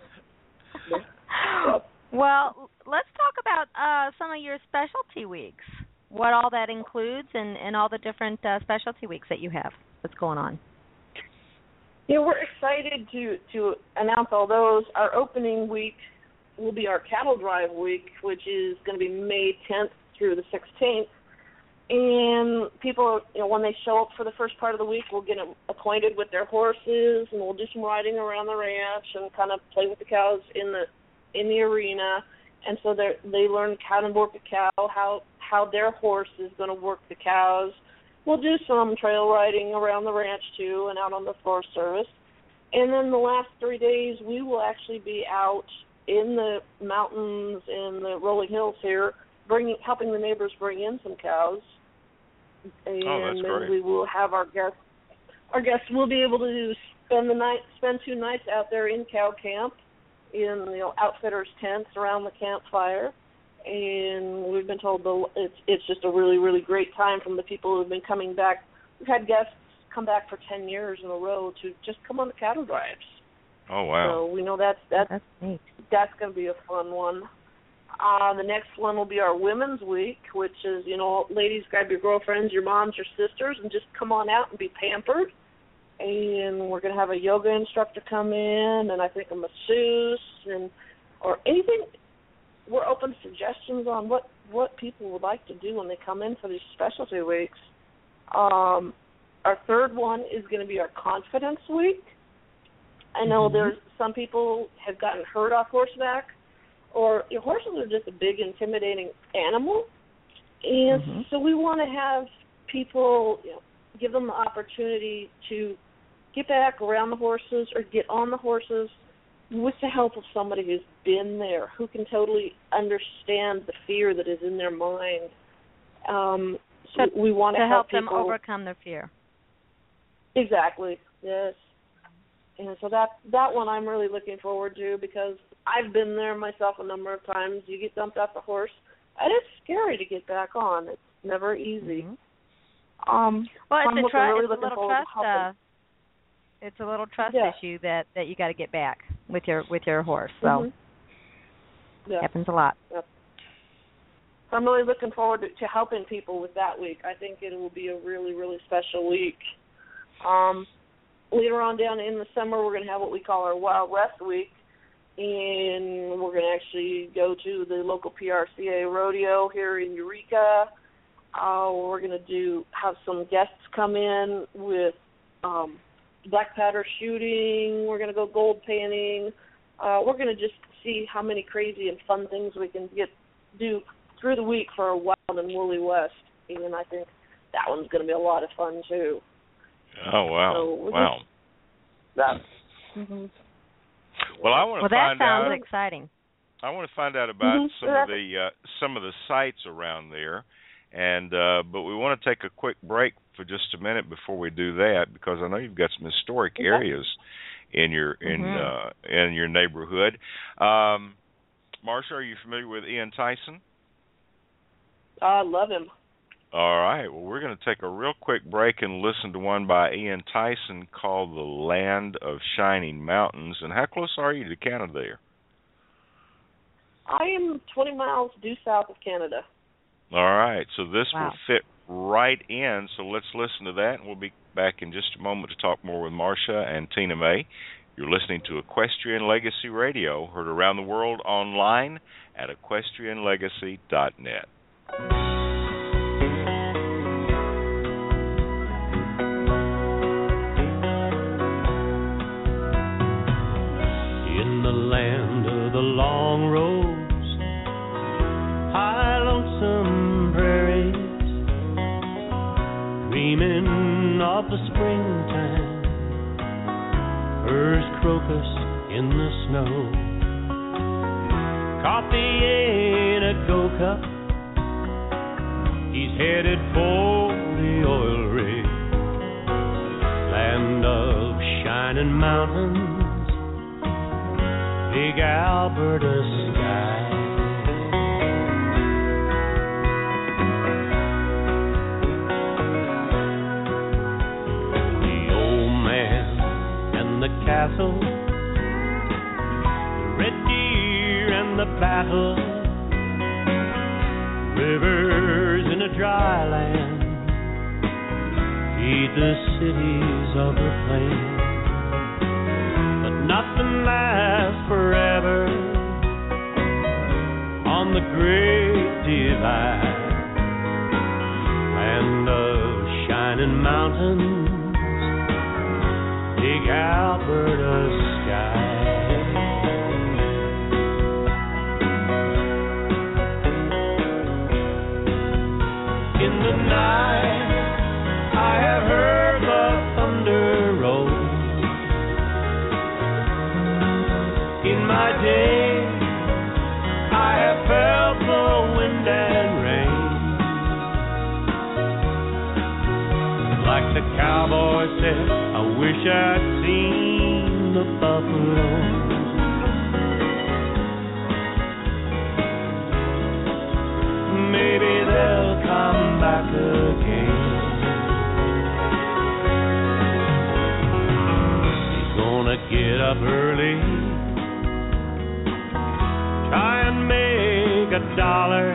Well, let's talk about uh, some of your specialty weeks, what all that includes, and, and all the different uh, specialty weeks that you have. What's going on? Yeah, we're excited to, to announce all those. Our opening week will be our cattle drive week, which is going to be May tenth through the sixteenth. And people, you know, when they show up for the first part of the week, we'll get them acquainted with their horses, and we'll do some riding around the ranch and kind of play with the cows in the in the arena. And so they they learn how to work a cow, how how their horse is going to work the cows. We'll do some trail riding around the ranch too, and out on the Forest Service. And then the last three days, we will actually be out in the mountains and the rolling hills here, bringing helping the neighbors bring in some cows. And oh, that's then great. we will have our guests. Our guests will be able to spend the night, spend two nights out there in cow camp, in you know outfitters' tents around the campfire. And we've been told the, it's it's just a really really great time from the people who've been coming back. We've had guests come back for ten years in a row to just come on the cattle drives. Oh wow! So we know that's that's that's neat. That's going to be a fun one. Uh, the next one will be our Women's Week, which is, you know, ladies, grab your girlfriends, your moms, your sisters, and just come on out and be pampered. And we're going to have a yoga instructor come in, and I think a masseuse, and or anything. We're open to suggestions on what, what people would like to do when they come in for these specialty weeks. Um, our third one is going to be our Confidence Week. I know mm-hmm. there's some people have gotten hurt off horseback, or you know, horses are just a big, intimidating animal, and mm-hmm. so we want to have people, you know, give them the opportunity to get back around the horses or get on the horses with the help of somebody who's been there, who can totally understand the fear that is in their mind. Um, so to, we want to, to help, help them people overcome their fear. Exactly. Yes. And so that that one I'm really looking forward to, because I've been there myself a number of times. You get dumped off the horse, and it's scary to get back on. It's never easy. Mm-hmm. Um, well, so it's, a, tr- really it's a little trust. Uh, it's a little trust yeah. issue that, that you got to get back with your with your horse. So mm-hmm. yeah. happens a lot. Yep. So I'm really looking forward to, to helping people with that week. I think it will be a really really special week. Um, later on down in the summer, we're going to have what we call our Wild West Week, and we're going to actually go to the local P R C A rodeo here in Eureka. Uh, we're going to do have some guests come in with um, black powder shooting. We're going to go gold panning. Uh, we're going to just see how many crazy and fun things we can get do through the week for a Wild and Woolly West, and I think that one's going to be a lot of fun too. Oh wow! So wow. That, mm-hmm. Well, I want to well, find that sounds out. exciting. I want to find out about mm-hmm. some of the uh, some of the sites around there, and uh, but we want to take a quick break for just a minute before we do that, because I know you've got some historic okay. areas in your in mm-hmm. uh, in your neighborhood. Um, Marsha, are you familiar with Ian Tyson? I love him. All right. Well, we're going to take a real quick break and listen to one by Ian Tyson called The Land of Shining Mountains. And how close are you to Canada there? I am twenty miles due south of Canada. All right. So this wow. will fit right in. So let's listen to that, and we'll be back in just a moment to talk more with Marsha and Tina May. You're listening to Equestrian Legacy Radio, heard around the world online at equestrian legacy dot net. Land of the long roads, high lonesome prairies, dreaming of the springtime, first crocus in the snow, coffee in a go-cup. He's headed for the oil rig, land of shining mountains, big Alberta sky. The old man and the castle, the red deer and the battle, rivers in a dry land feed the cities of the plain. But nothing lasts forever on the great divide, land of shining mountains, big Alberta sky. In the night, I have heard the thunder roll. In my day, I have felt the wind and rain. Like the cowboy said, I wish I'd seen the buffalo. Maybe they'll come back again. He's gonna get up early, try and make a dollar.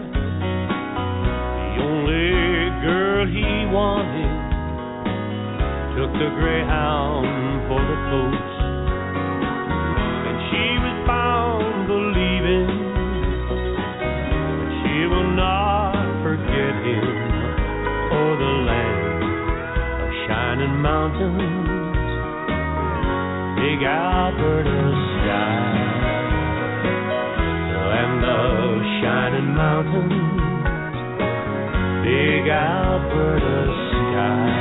The only girl he wanted took the Greyhound for the coast, and she was bound believing she will not forget him or the land of shining mountains, big Alberta sky. The land of shining mountains, big Alberta sky.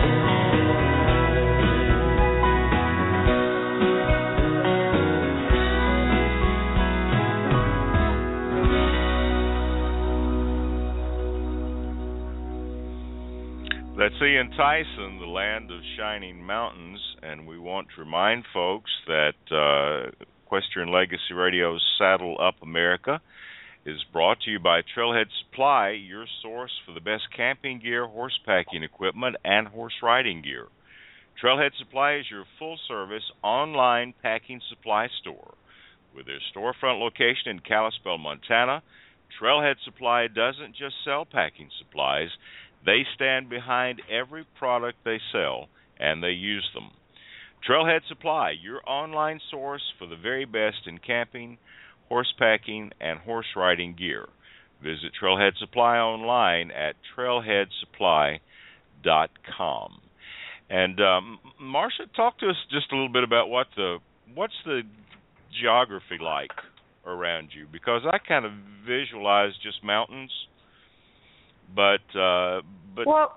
That's Ian Tyson, the land of shining mountains, and we want to remind folks that uh, Equestrian Legacy Radio's Saddle Up America is brought to you by Trailhead Supply, your source for the best camping gear, horse packing equipment, and horse riding gear. Trailhead Supply is your full-service online packing supply store. With their storefront location in Kalispell, Montana, Trailhead Supply doesn't just sell packing supplies. They stand behind every product they sell, and they use them. Trailhead Supply, your online source for the very best in camping, horse packing, and horse riding gear. Visit Trailhead Supply online at trailhead supply dot com. And um, Marcia, talk to us just a little bit about what the what's the geography like around you, because I kind of visualize just mountains. But uh, but well,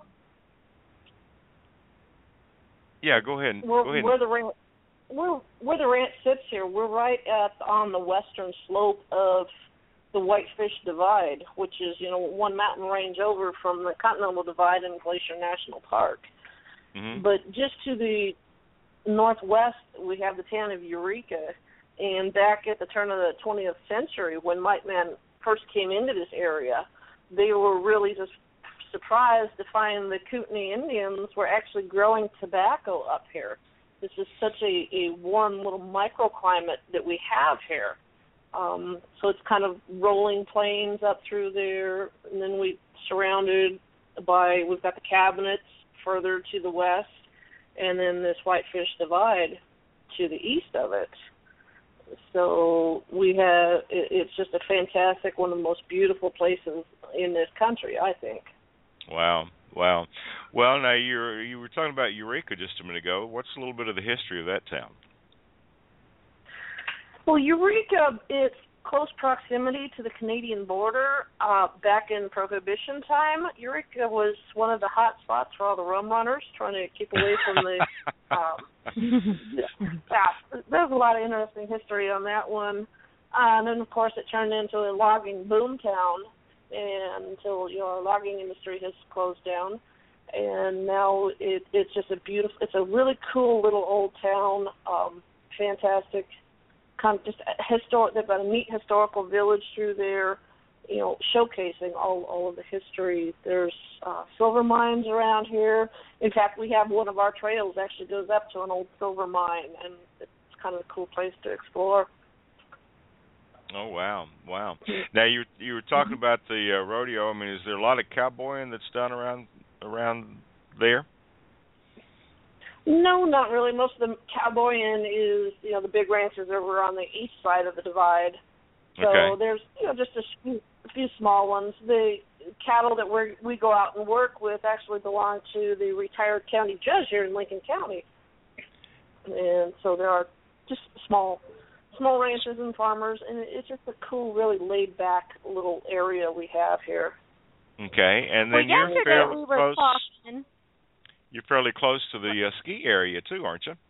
yeah, go ahead. We're, go ahead. Where the ranch, where, where the ranch sits here, we're right at on the western slope of the Whitefish Divide, which is you know one mountain range over from the Continental Divide and Glacier National Park. Mm-hmm. But just to the northwest, we have the town of Eureka, and back at the turn of the twentieth century, when white men first came into this area, they were really just surprised to find the Kootenai Indians were actually growing tobacco up here. This is such a, a warm little microclimate that we have here. Um, so it's kind of rolling plains up through there, and then we surrounded by, we've got the cabinets further to the west, and then this Whitefish Divide to the east of it. So we have, it, it's just a fantastic, one of the most beautiful places in this country, I think. Wow, wow. Well, now you're you were talking about Eureka just a minute ago. What's a little bit of the history of that town? Well, Eureka, it's close proximity to the Canadian border. Uh, back in Prohibition time, Eureka was one of the hot spots for all the rum runners trying to keep away from the... um, yeah, there's a lot of interesting history on that one. and then of course it turned into a logging boom town, and until you know our logging industry has closed down, and now it, it's just a beautiful, it's a really cool little old town, um, fantastic, kind of just historic. They've got a neat historical village through there, you know, showcasing all all of the history. There's uh, silver mines around here. In fact, we have one of our trails actually goes up to an old silver mine, and it's kind of a cool place to explore. Oh wow, wow! Now you you were talking about the uh, rodeo. I mean, is there a lot of cowboying that's done around around there? No, not really. Most of the cowboying is, you know, the big ranches over on the east side of the divide. So okay. there's, you know, just a few, a few small ones. The cattle that we we go out and work with actually belong to the retired county judge here in Lincoln County, and so there are just small. Small ranches and farmers, and it's just a cool, really laid-back little area we have here. Okay, and then well, you're fairly we were close. Talking. You're fairly close to the uh, ski area too, aren't you?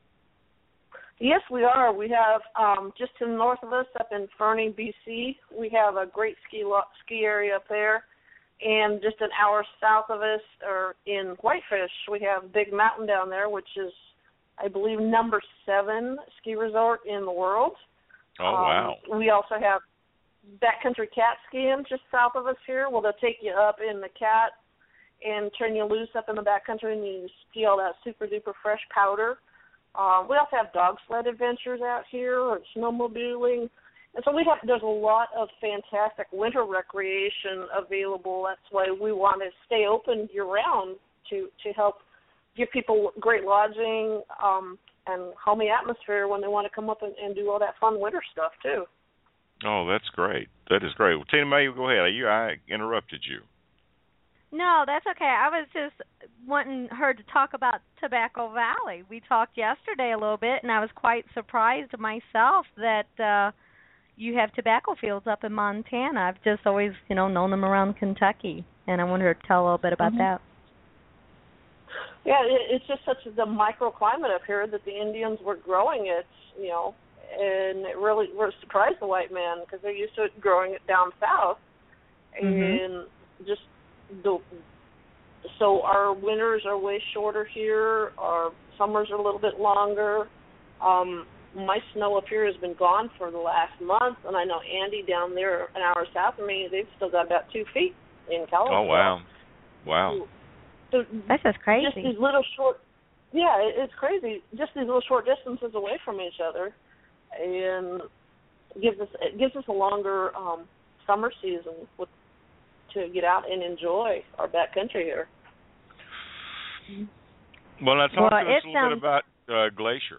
Yes, we are. We have um, just to the north of us, up in Fernie, B C. We have a great ski lo- ski area up there, and just an hour south of us, or in Whitefish, we have Big Mountain down there, which is, I believe, number seven ski resort in the world. Oh, wow. Um, we also have backcountry cat skiing just south of us here. Well, they'll take you up in the cat and turn you loose up in the backcountry, and you ski all that super-duper fresh powder. Um, we also have dog sled adventures out here, or snowmobiling. And so we have, there's a lot of fantastic winter recreation available. That's why we want to stay open year-round to, to help give people great lodging um, and homey atmosphere when they want to come up and, and do all that fun winter stuff, too. Oh, that's great. That is great. Well, Tina Mae, go ahead. You, I interrupted you. No, that's okay. I was just wanting her to talk about Tobacco Valley. We talked yesterday a little bit, and I was quite surprised myself that uh, you have tobacco fields up in Montana. I've just always, you know, known them around Kentucky, and I wanted her to tell a little bit about mm-hmm. that. Yeah, it, it's just such a, the microclimate up here that the Indians were growing it, you know, and it really, really surprised the white man because they're used to it growing it down south. Mm-hmm. And just the, so our winters are way shorter here. Our summers are a little bit longer. Um, my snow up here has been gone for the last month, and I know Andy down there an hour south of me, they've still got about two feet in California. Oh, wow. Wow. So That's just crazy. Just these little short, yeah, it's crazy. Just these little short distances away from each other, and it gives us it gives us a longer um, summer season with, to get out and enjoy our backcountry here. Well, now talk well, to us a little sounds... bit about uh, Glacier.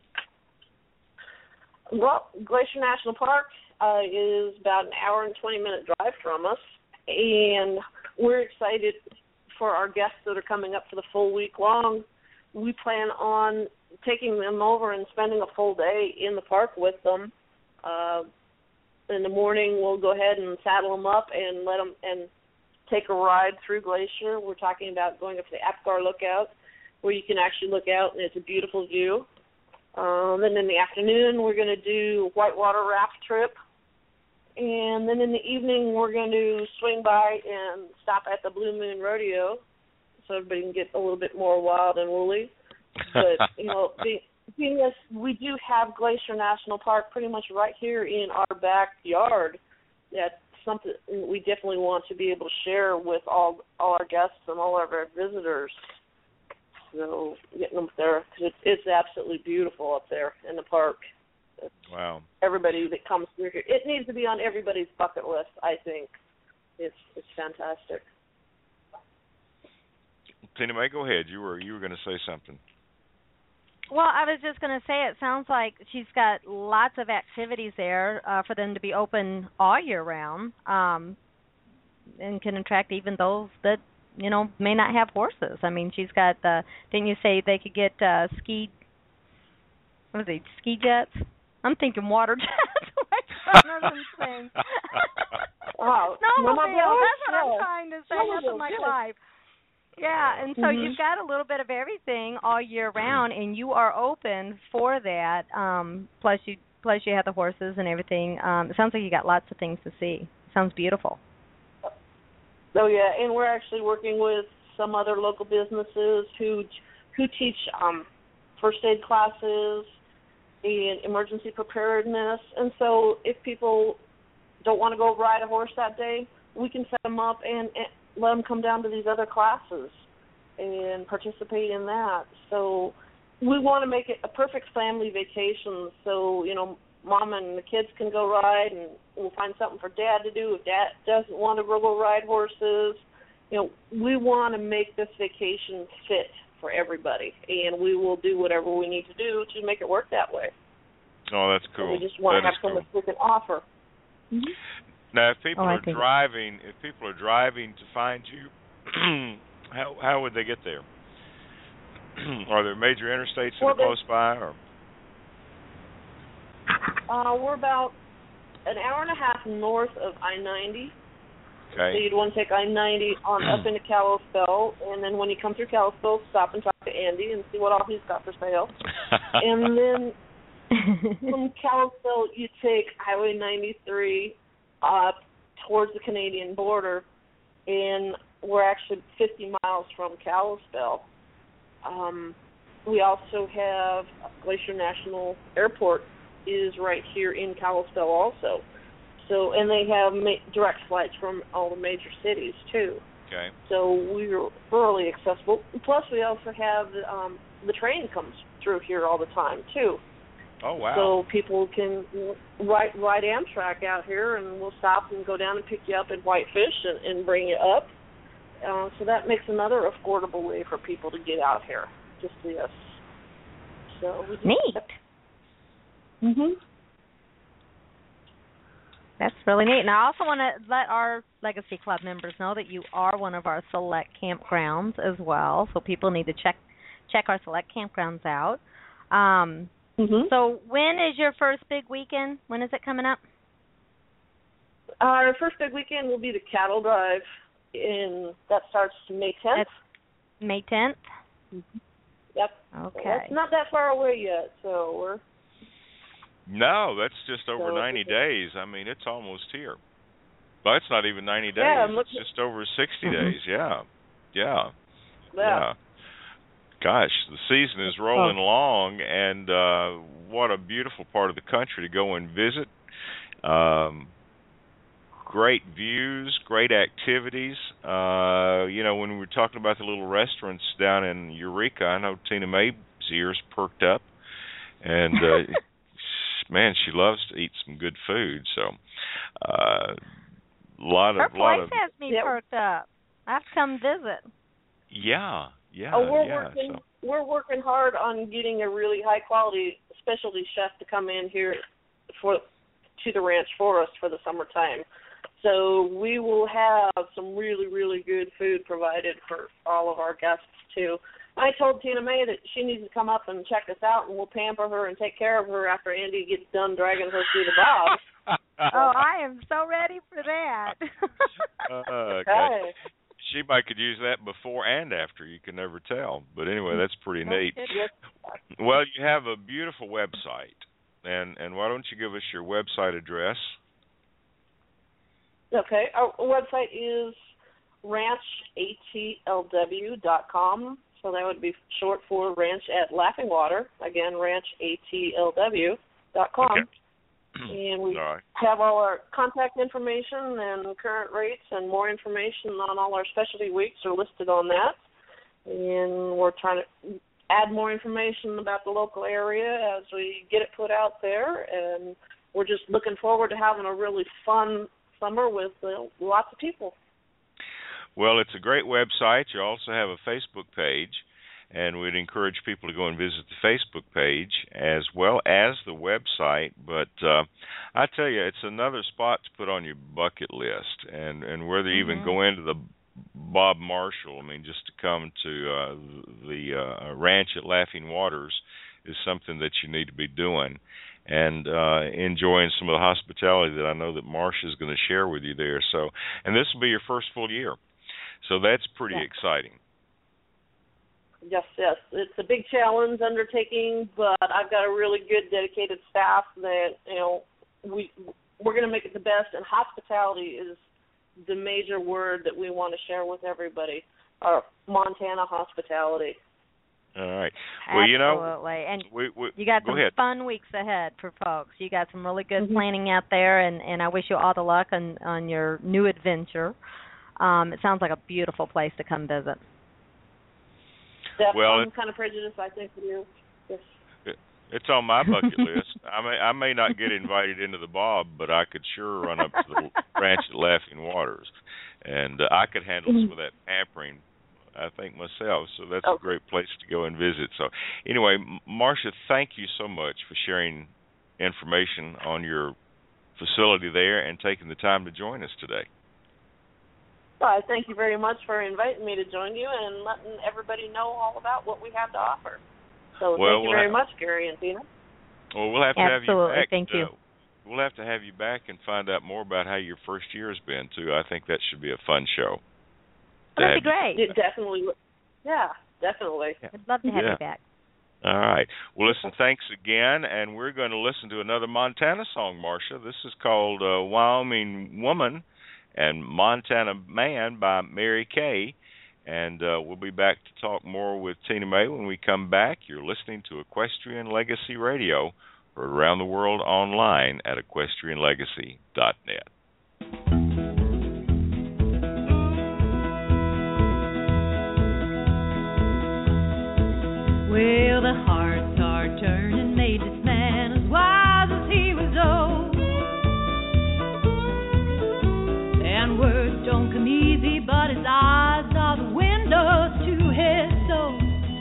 Well, Glacier National Park uh, is about an hour and twenty minute drive from us, and we're excited for our guests that are coming up for the full week long. We plan on taking them over and spending a full day in the park with them. Uh, in the morning, we'll go ahead and saddle them up and let them and take a ride through Glacier. We're talking about going up to the Apgar Lookout, where you can actually look out, and it's a beautiful view. Um, and in the afternoon, we're going to do a whitewater raft trip. And then in the evening, we're going to swing by and stop at the Blue Moon Rodeo so everybody can get a little bit more wild and woolly. But, you know, the thing is, we do have Glacier National Park pretty much right here in our backyard. That's something we definitely want to be able to share with all all our guests and all of our visitors. So getting them there, because it, it's absolutely beautiful up there in the park. It's wow. Everybody that comes through here, it needs to be on everybody's bucket list, I think. It's it's fantastic. Tina Mae, go ahead. You were you were going to say something. Well, I was just going to say it sounds like she's got lots of activities there uh, for them to be open all year round, um, and can attract even those that, you know, may not have horses. I mean, she's got the, didn't you say they could get uh, ski, what was it, ski jets? I'm thinking water jets. things. Wow. Snowmobile, that's what I'm trying to say. Nothing like yeah. life. Yeah, and so mm-hmm. you've got a little bit of everything all year round, and you are open for that. Um, plus, you plus you have the horses and everything. Um, it sounds like you got lots of things to see. It sounds beautiful. Oh yeah, and we're actually working with some other local businesses who who teach um, first aid classes and emergency preparedness. And so if people don't want to go ride a horse that day, we can set them up and, and let them come down to these other classes and participate in that. So we want to make it a perfect family vacation. So, you know, Mom and the kids can go ride, and we'll find something for Dad to do if Dad doesn't want to go ride horses. You know, we want to make this vacation fit for everybody, and we will do whatever we need to do to make it work that way. Oh, that's cool. So we just want that to have so much we can offer. Mm-hmm. Now, if people oh, are driving, if people are driving to find you, how how would they get there? Are there major interstates that well, are close by? Or? Uh, we're about an hour and a half north of I ninety. Okay. So you'd want to take I ninety on up into Kalispell, and then when you come through Kalispell, stop and talk to Andy and see what all he's got for sale. And then from Kalispell, you take Highway ninety-three up towards the Canadian border, and we're actually fifty miles from Kalispell. Um, we also have Glacier National Airport is right here in Kalispell also. So, and they have ma- direct flights from all the major cities too. Okay. So we're thoroughly accessible. Plus, we also have um, the train comes through here all the time too. Oh wow! So people can ride ride Amtrak out here, and we'll stop and go down and pick you up in Whitefish and, and bring you up. Uh, so that makes another affordable way for people to get out here to see us. So we just, neat. Mhm. That's really neat. And I also want to let our Legacy Club members know that you are one of our select campgrounds as well. So people need to check check our select campgrounds out. Um, mm-hmm. So when is your first big weekend? When is it coming up? Our first big weekend will be the Cattle Drive. In that starts May tenth. That's May tenth? Mm-hmm. Yep. Okay. So it's not that far away yet, so we're... No, that's just over so ninety days. I mean, it's almost here. But it's not even ninety days. Yeah, it's just over sixty mm-hmm. days. Yeah. Yeah. Yeah. Yeah. Gosh, the season is rolling oh. along, and uh, what a beautiful part of the country to go and visit. Um, great views, great activities. Uh, you know, when we were talking about the little restaurants down in Eureka, I know Tina May's ears perked up, and uh, man, she loves to eat some good food. So, a uh, lot of, Her lot place of. has me Yep. perked up. I have to come visit. Yeah, yeah, Oh, we're yeah. working. So. We're working hard on getting a really high quality specialty chef to come in here for to the ranch for us for the summertime. So we will have some really, really good food provided for all of our guests too. I told Tina May that she needs to come up and check us out, and we'll pamper her and take care of her after Andy gets done dragging her through the bog. Oh, I am so ready for that. uh, okay. Okay. She might could use that before and after. You can never tell. But anyway, that's pretty neat. Yes. Well, you have a beautiful website, and and why don't you give us your website address? Okay. Our website is ranch a t l w dot com. So that would be short for Ranch at Laughing Water. Again, ranch a t l w dot com. Okay. And we all right. have all our contact information and current rates and more information on all our specialty weeks are listed on that. And we're trying to add more information about the local area as we get it put out there. And we're just looking forward to having a really fun summer with uh, lots of people. Well, it's a great website. You also have a Facebook page, and we'd encourage people to go and visit the Facebook page as well as the website. But uh, I tell you, it's another spot to put on your bucket list, and, and whether you mm-hmm. even go into the Bob Marshall, I mean, just to come to uh, the uh, ranch at Laughing Waters is something that you need to be doing, and uh, enjoying some of the hospitality that I know that Marcia is going to share with you there. So, and this will be your first full year. So that's pretty yeah. exciting. Yes, yes. It's a big challenge undertaking, but I've got a really good, dedicated staff that, you know, we, we're going to make it the best, and hospitality is the major word that we want to share with everybody, our Montana hospitality. All right. Well, you know, absolutely. And we, we, you got go some ahead. fun weeks ahead for folks. You got some really good Mm-hmm. planning out there, and, and I wish you all the luck on, on your new adventure. Um, it sounds like a beautiful place to come visit. That's Well, some kind of prejudice, I think, for you. Yes. It, it's on my bucket list. I may I may not get invited into the Bob, but I could sure run up to the ranch at Laughing Waters, and uh, I could handle Mm-hmm. some of that pampering, I think, myself. So that's Oh. a great place to go and visit. So anyway, Marcia, thank you so much for sharing information on your facility there and taking the time to join us today. Well, I thank you very much for inviting me to join you and letting everybody know all about what we have to offer. So Well, thank you we'll very ha- much, Gary and Tina. Well, we'll have to have you Absolutely. back. Thank you. Uh, we'll have to have you back and find out more about how your first year has been, too. I think that should be a fun show. to That'd be have you- great. It definitely, yeah, definitely. I'd love to have Yeah. you back. All right. Well, listen, thanks again, and we're going to listen to another Montana song, Marcia. This is called uh, Wyoming Woman and Montana Man by Mary Kay, and uh, we'll be back to talk more with Tina May when we come back. You're listening to Equestrian Legacy Radio, or around the world online at equestrian legacy dot net. Well, the hearts are turning, made this man as wise as he was old. And words don't come easy, but his eyes are the windows to his soul.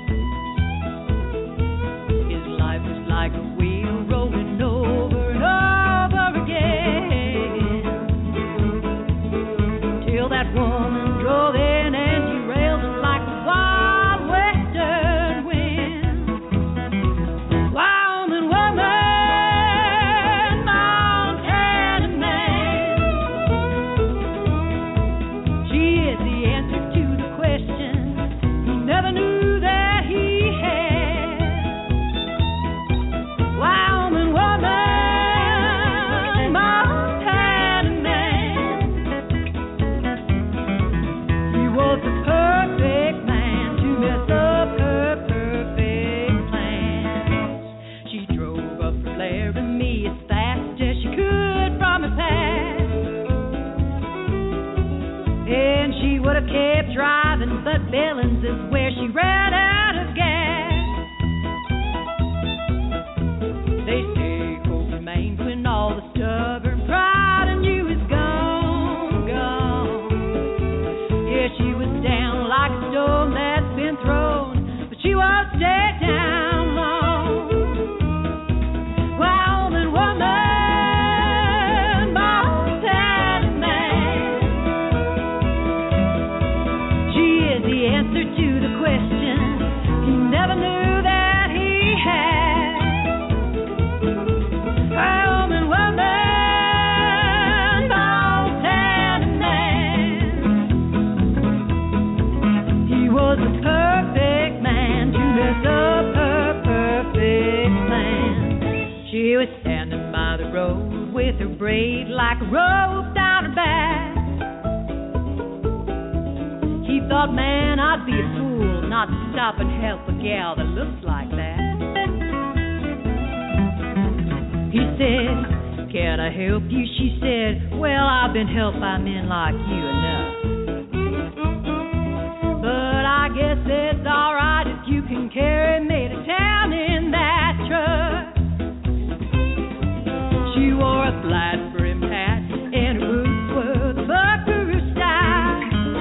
His life was like a wheel rolling over and over again, till that woman drove in and derailed him like a wild western wind. Wyoming woman, Montana man, she is the answer to the question he never knew that he had. Wyoming woman, Montana man, he was the perfect man to mess up her perfect plans. She drove up for Laramie as fast as she could from her past, and she would have kept driving, but Billings is where she ran out of gas. They say hope remains when all the stubborn pride in you is gone, gone. Yeah, she was down like a stone that's been thrown, but she won't stay down long. Wyoming woman, Montana man, she is the answer to the question he never knew that he had. Wyoming woman, Montana man, he was the perfect man to mess up her perfect plan. She was standing by the road with her braid like a rope down her back. He thought, man, I'd be a fool not to stop and help a gal that looks like that. He said, can I help you? She said, well, I've been helped by men like you enough. But I guess it's alright if you can carry me to town in that truck. She wore a flat brim hat and her boots were the buckaroo style.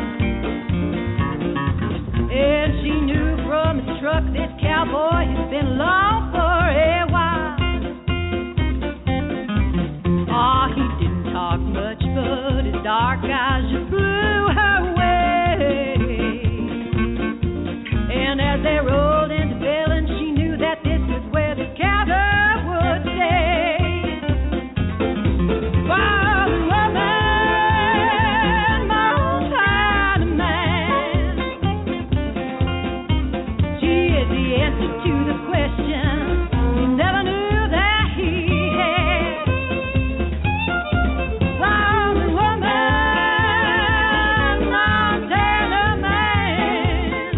And she knew from his truck this cowboy has been along for a while. Oh, he didn't talk much, but his dark eyes just blew her away. And as they rolled into answer to the question you never knew that he had. Wyoming woman, Montana man.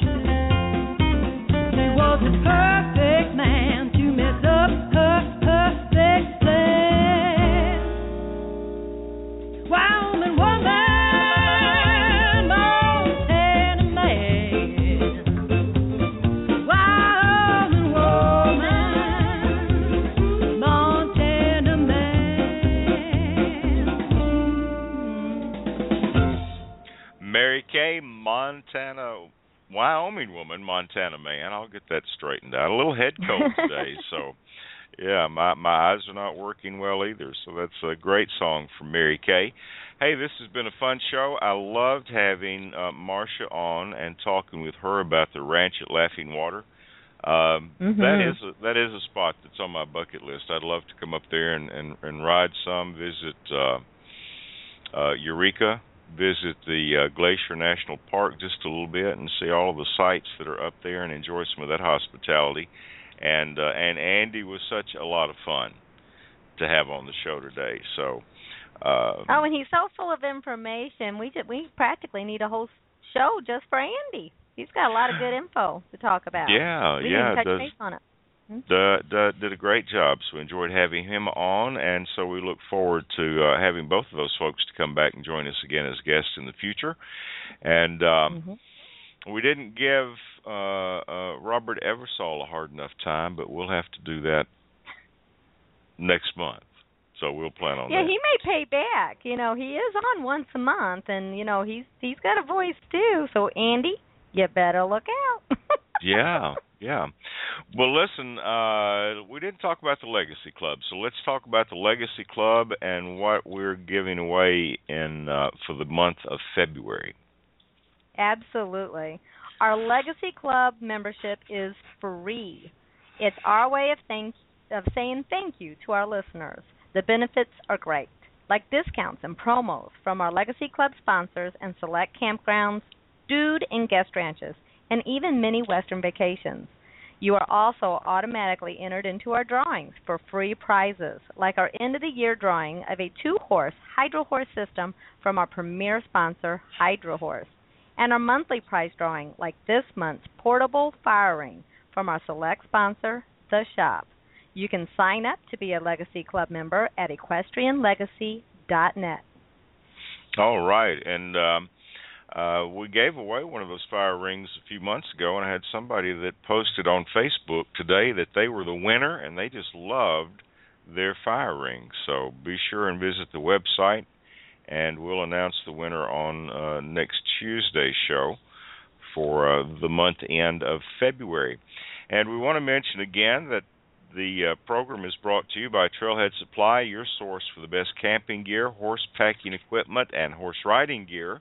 He was the perfect man to mess up her perfect plan. Wyoming woman, Montana man. Wyoming woman, Montana man. Mary Kay, Montana, Wyoming woman, Montana man. I'll get that straightened out. A little head cold today, so yeah, my my eyes are not working well either. So that's a great song from Mary Kay. Hey, this has been a fun show. I loved having uh, Marcia on and talking with her about the ranch at Laughing Water. Um, Mhm. That is a, that is a spot that's on my bucket list. I'd love to come up there and, and, and ride some, visit uh, uh, Eureka, visit the uh, Glacier National Park just a little bit and see all of the sights that are up there and enjoy some of that hospitality. And uh, and Andy was such a lot of fun to have on the show today. So, uh, Oh, and he's so full of information. We just, we practically need a whole show just for Andy. He's got a lot of good info to talk about. yeah, we yeah, didn't touch does, base on it. d- d- did a great job. So we enjoyed having him on, and so we look forward to uh, having both of those folks to come back and join us again as guests in the future. And um, Mhm. we didn't give uh, uh, Robert Eversole a hard enough time, but we'll have to do that next month. So we'll plan on Yeah, that. he may pay back. You know, he is on once a month, and you know he's he's got a voice too. So Andy, you better look out. Yeah, yeah. Well, listen, uh, we didn't talk about the Legacy Club, so let's talk about the Legacy Club and what we're giving away in uh, for the month of February. Absolutely. Our Legacy Club membership is free. It's our way of thank of saying thank you to our listeners. The benefits are great, like discounts and promos from our Legacy Club sponsors and select campgrounds, dude and guest ranches, and even many Western vacations. You are also automatically entered into our drawings for free prizes, like our end-of-the-year drawing of a two-horse Hydro Horse system from our premier sponsor, Hydro Horse, and our monthly prize drawing, like this month's portable fire ring from our select sponsor, The Shop. You can sign up to be a Legacy Club member at equestrian legacy dot net. All right, and um, uh, we gave away one of those fire rings a few months ago, and I had somebody that posted on Facebook today that they were the winner, and they just loved their fire ring. So be sure and visit the website, and we'll announce the winner on uh, next Tuesday's show for uh, the month end of February. And we want to mention again that the uh, program is brought to you by Trailhead Supply, your source for the best camping gear, horse packing equipment, and horse riding gear.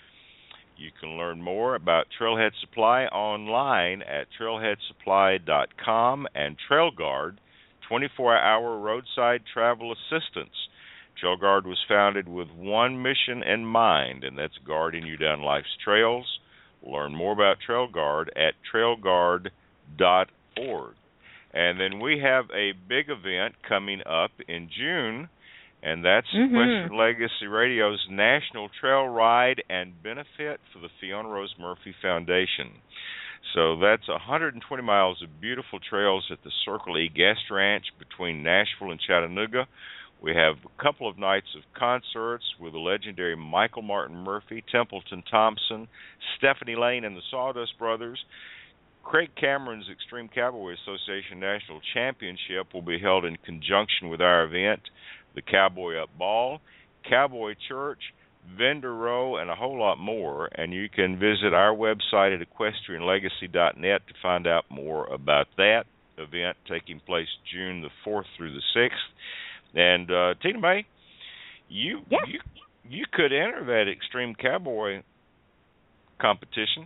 You can learn more about Trailhead Supply online at trailhead supply dot com and TrailGuard, twenty-four hour roadside travel assistance. TrailGuard was founded with one mission in mind, and that's guarding you down life's trails. Learn more about TrailGuard at trail guard dot org. And then we have a big event coming up in June, and that's Mm-hmm. Western Legacy Radio's National Trail Ride and Benefit for the Fiona Rose Murphy Foundation. So that's one hundred twenty miles of beautiful trails at the Circle E Guest Ranch between Nashville and Chattanooga. We have a couple of nights of concerts with the legendary Michael Martin Murphy, Templeton Thompson, Stephanie Lane, and the Sawdust Brothers. Craig Cameron's Extreme Cowboy Association National Championship will be held in conjunction with our event, the Cowboy Up Ball, Cowboy Church, Vendor Row, and a whole lot more. And you can visit our website at equestrian legacy dot net to find out more about that event taking place June the fourth through the sixth. And uh, Tina May, you Yes. you you could enter that Extreme Cowboy competition.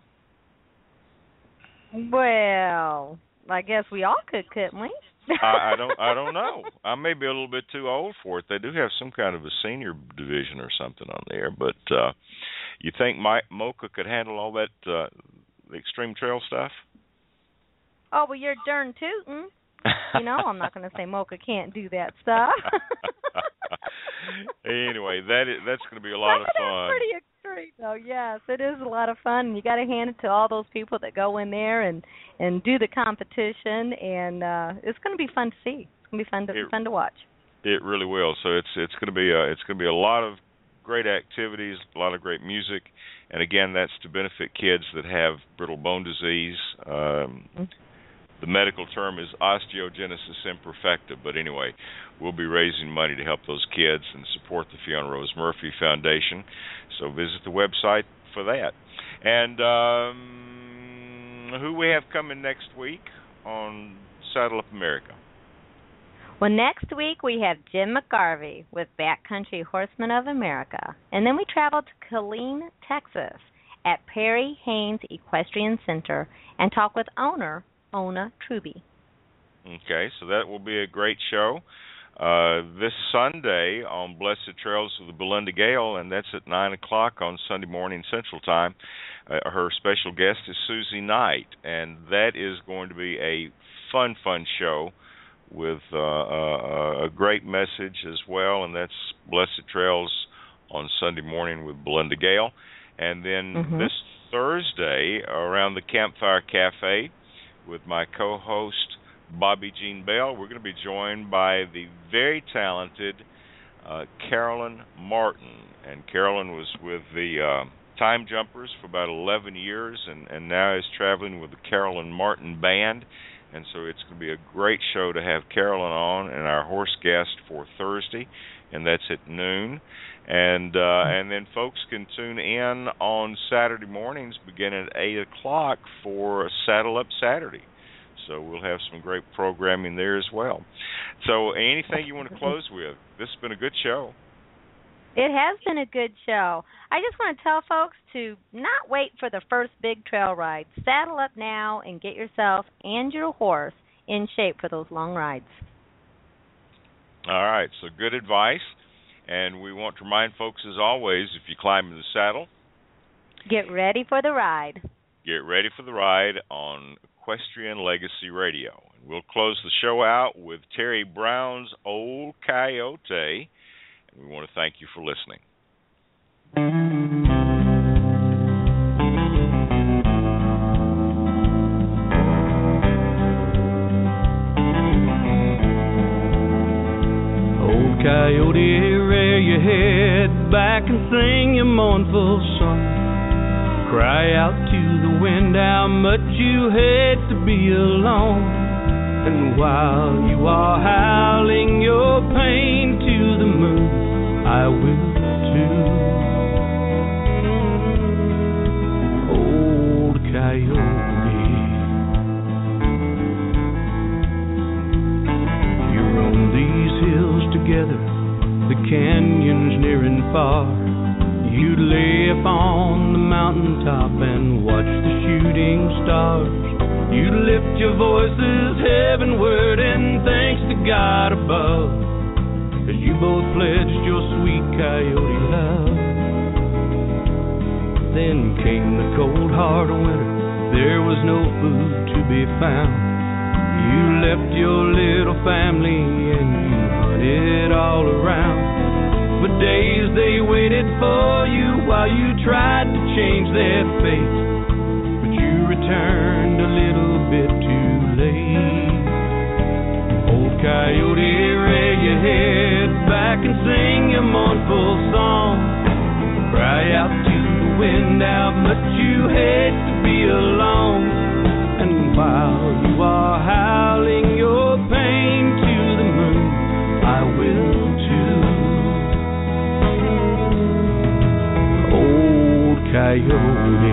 Well, I guess we all could, couldn't we? I, I don't I don't know. I may be a little bit too old for it. They do have some kind of a senior division or something on there, but uh, you think Mike Mocha could handle all that uh, the extreme trail stuff? Oh, well, you're darn tootin'. You know, I'm not going to say Mocha can't do that stuff. Anyway, that is, that's going to be a lot of fun. That's pretty extreme, though. Yes, it is a lot of fun. You got to hand it to all those people that go in there and, and do the competition, and uh, it's going to be fun to see. It's going to be fun to it, fun to watch. It really will. So it's it's going to be a, it's going to be a lot of great activities, a lot of great music, and again, that's to benefit kids that have brittle bone disease. Um, mm-hmm. The medical term is osteogenesis imperfecta, but anyway, we'll be raising money to help those kids and support the Fiona Rose Murphy Foundation. So visit the website for that. And um, who we have coming next week on Saddle Up America? Well, next week we have Jim McGarvey with Backcountry Horsemen of America. And then we travel to Killeen, Texas at Perry Haynes Equestrian Center and talk with owner Ona Truby. Okay, so that will be a great show. Uh, this Sunday on Blessed Trails of the Belinda Gale, and that's at nine o'clock on Sunday morning Central Time. Uh, her special guest is Susie Knight, and that is going to be a fun, fun show with uh, uh, a great message as well, and that's Blessed Trails on Sunday morning with Belinda Gale. And then mm-hmm. this Thursday around the Campfire Cafe, with my co-host, Bobby Jean Bell. We're going to be joined by the very talented uh, Carolyn Martin. And Carolyn was with the uh, Time Jumpers for about eleven years and, and now is traveling with the Carolyn Martin Band. And so it's going to be a great show to have Carolyn on and our horse guest for Thursday, and that's at noon. And uh, and then folks can tune in on Saturday mornings beginning at eight o'clock for Saddle Up Saturday. So we'll have some great programming there as well. So anything you want to close with? This has been a good show. It has been a good show. I just want to tell folks to not wait for the first big trail ride. Saddle up now and get yourself and your horse in shape for those long rides. All right, so good advice. And we want to remind folks, as always, if you climb in the saddle, get ready for the ride. Get ready for the ride on Equestrian Legacy Radio. And we'll close the show out with Terry Brown's Old Coyote. And we want to thank you for listening. Old coyote, rear your head back and sing your mournful song. Cry out to the wind how much you hate to be alone. And while you are howling your pain to the moon, I will too. Old coyote, you roam these hills together, the canyons near and far. You'd lay up on the mountaintop and watch the shooting stars. You'd lift your voices heavenward in thanks to God above, as you both pledged your sweet coyote love. Then came the cold hard winter, there was no food to be found. You left your little family and you hunted all around. For days they waited for you while you tried to change their fate, but you returned a little bit too late. Old coyote, rear your head back and sing your mournful song. Cry out to the wind how much you hate to be alone. And while you are howling your pain to the moon, I will too. Old coyote,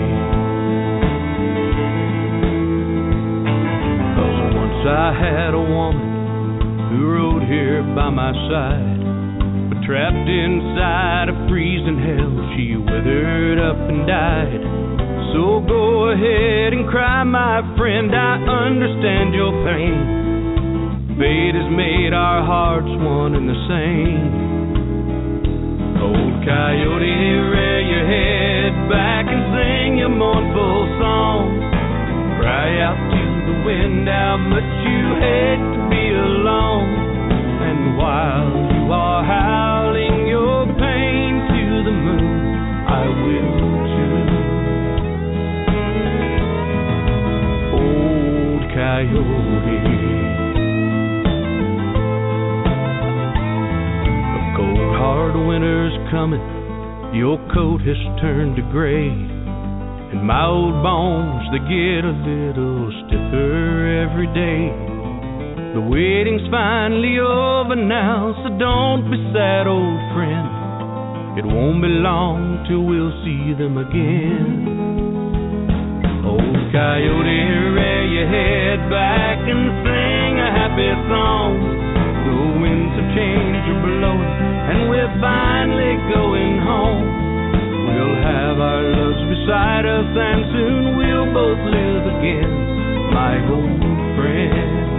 'cause once I had a woman who rode here by my side, but trapped inside a freezing hell, she withered up and died. So go ahead and cry, my friend, I understand your pain. Fate has made our hearts one and the same. Old coyote, rear your head back and sing your mournful song. Cry out to the wind how much you hate to be alone. And while you are howling your pain to the moon, I will too. Old coyote, a cold hard winter's coming. Your coat has turned to gray, and my old bones, they get a little stiffer every day. The waiting's finally over now, so don't be sad, old friend. It won't be long till we'll see them again. Old coyote, rear your head back and sing a happy song. The winds of change are blowing, and we're finally going home. We'll have our loves beside us, and soon we'll both live again, my old friend.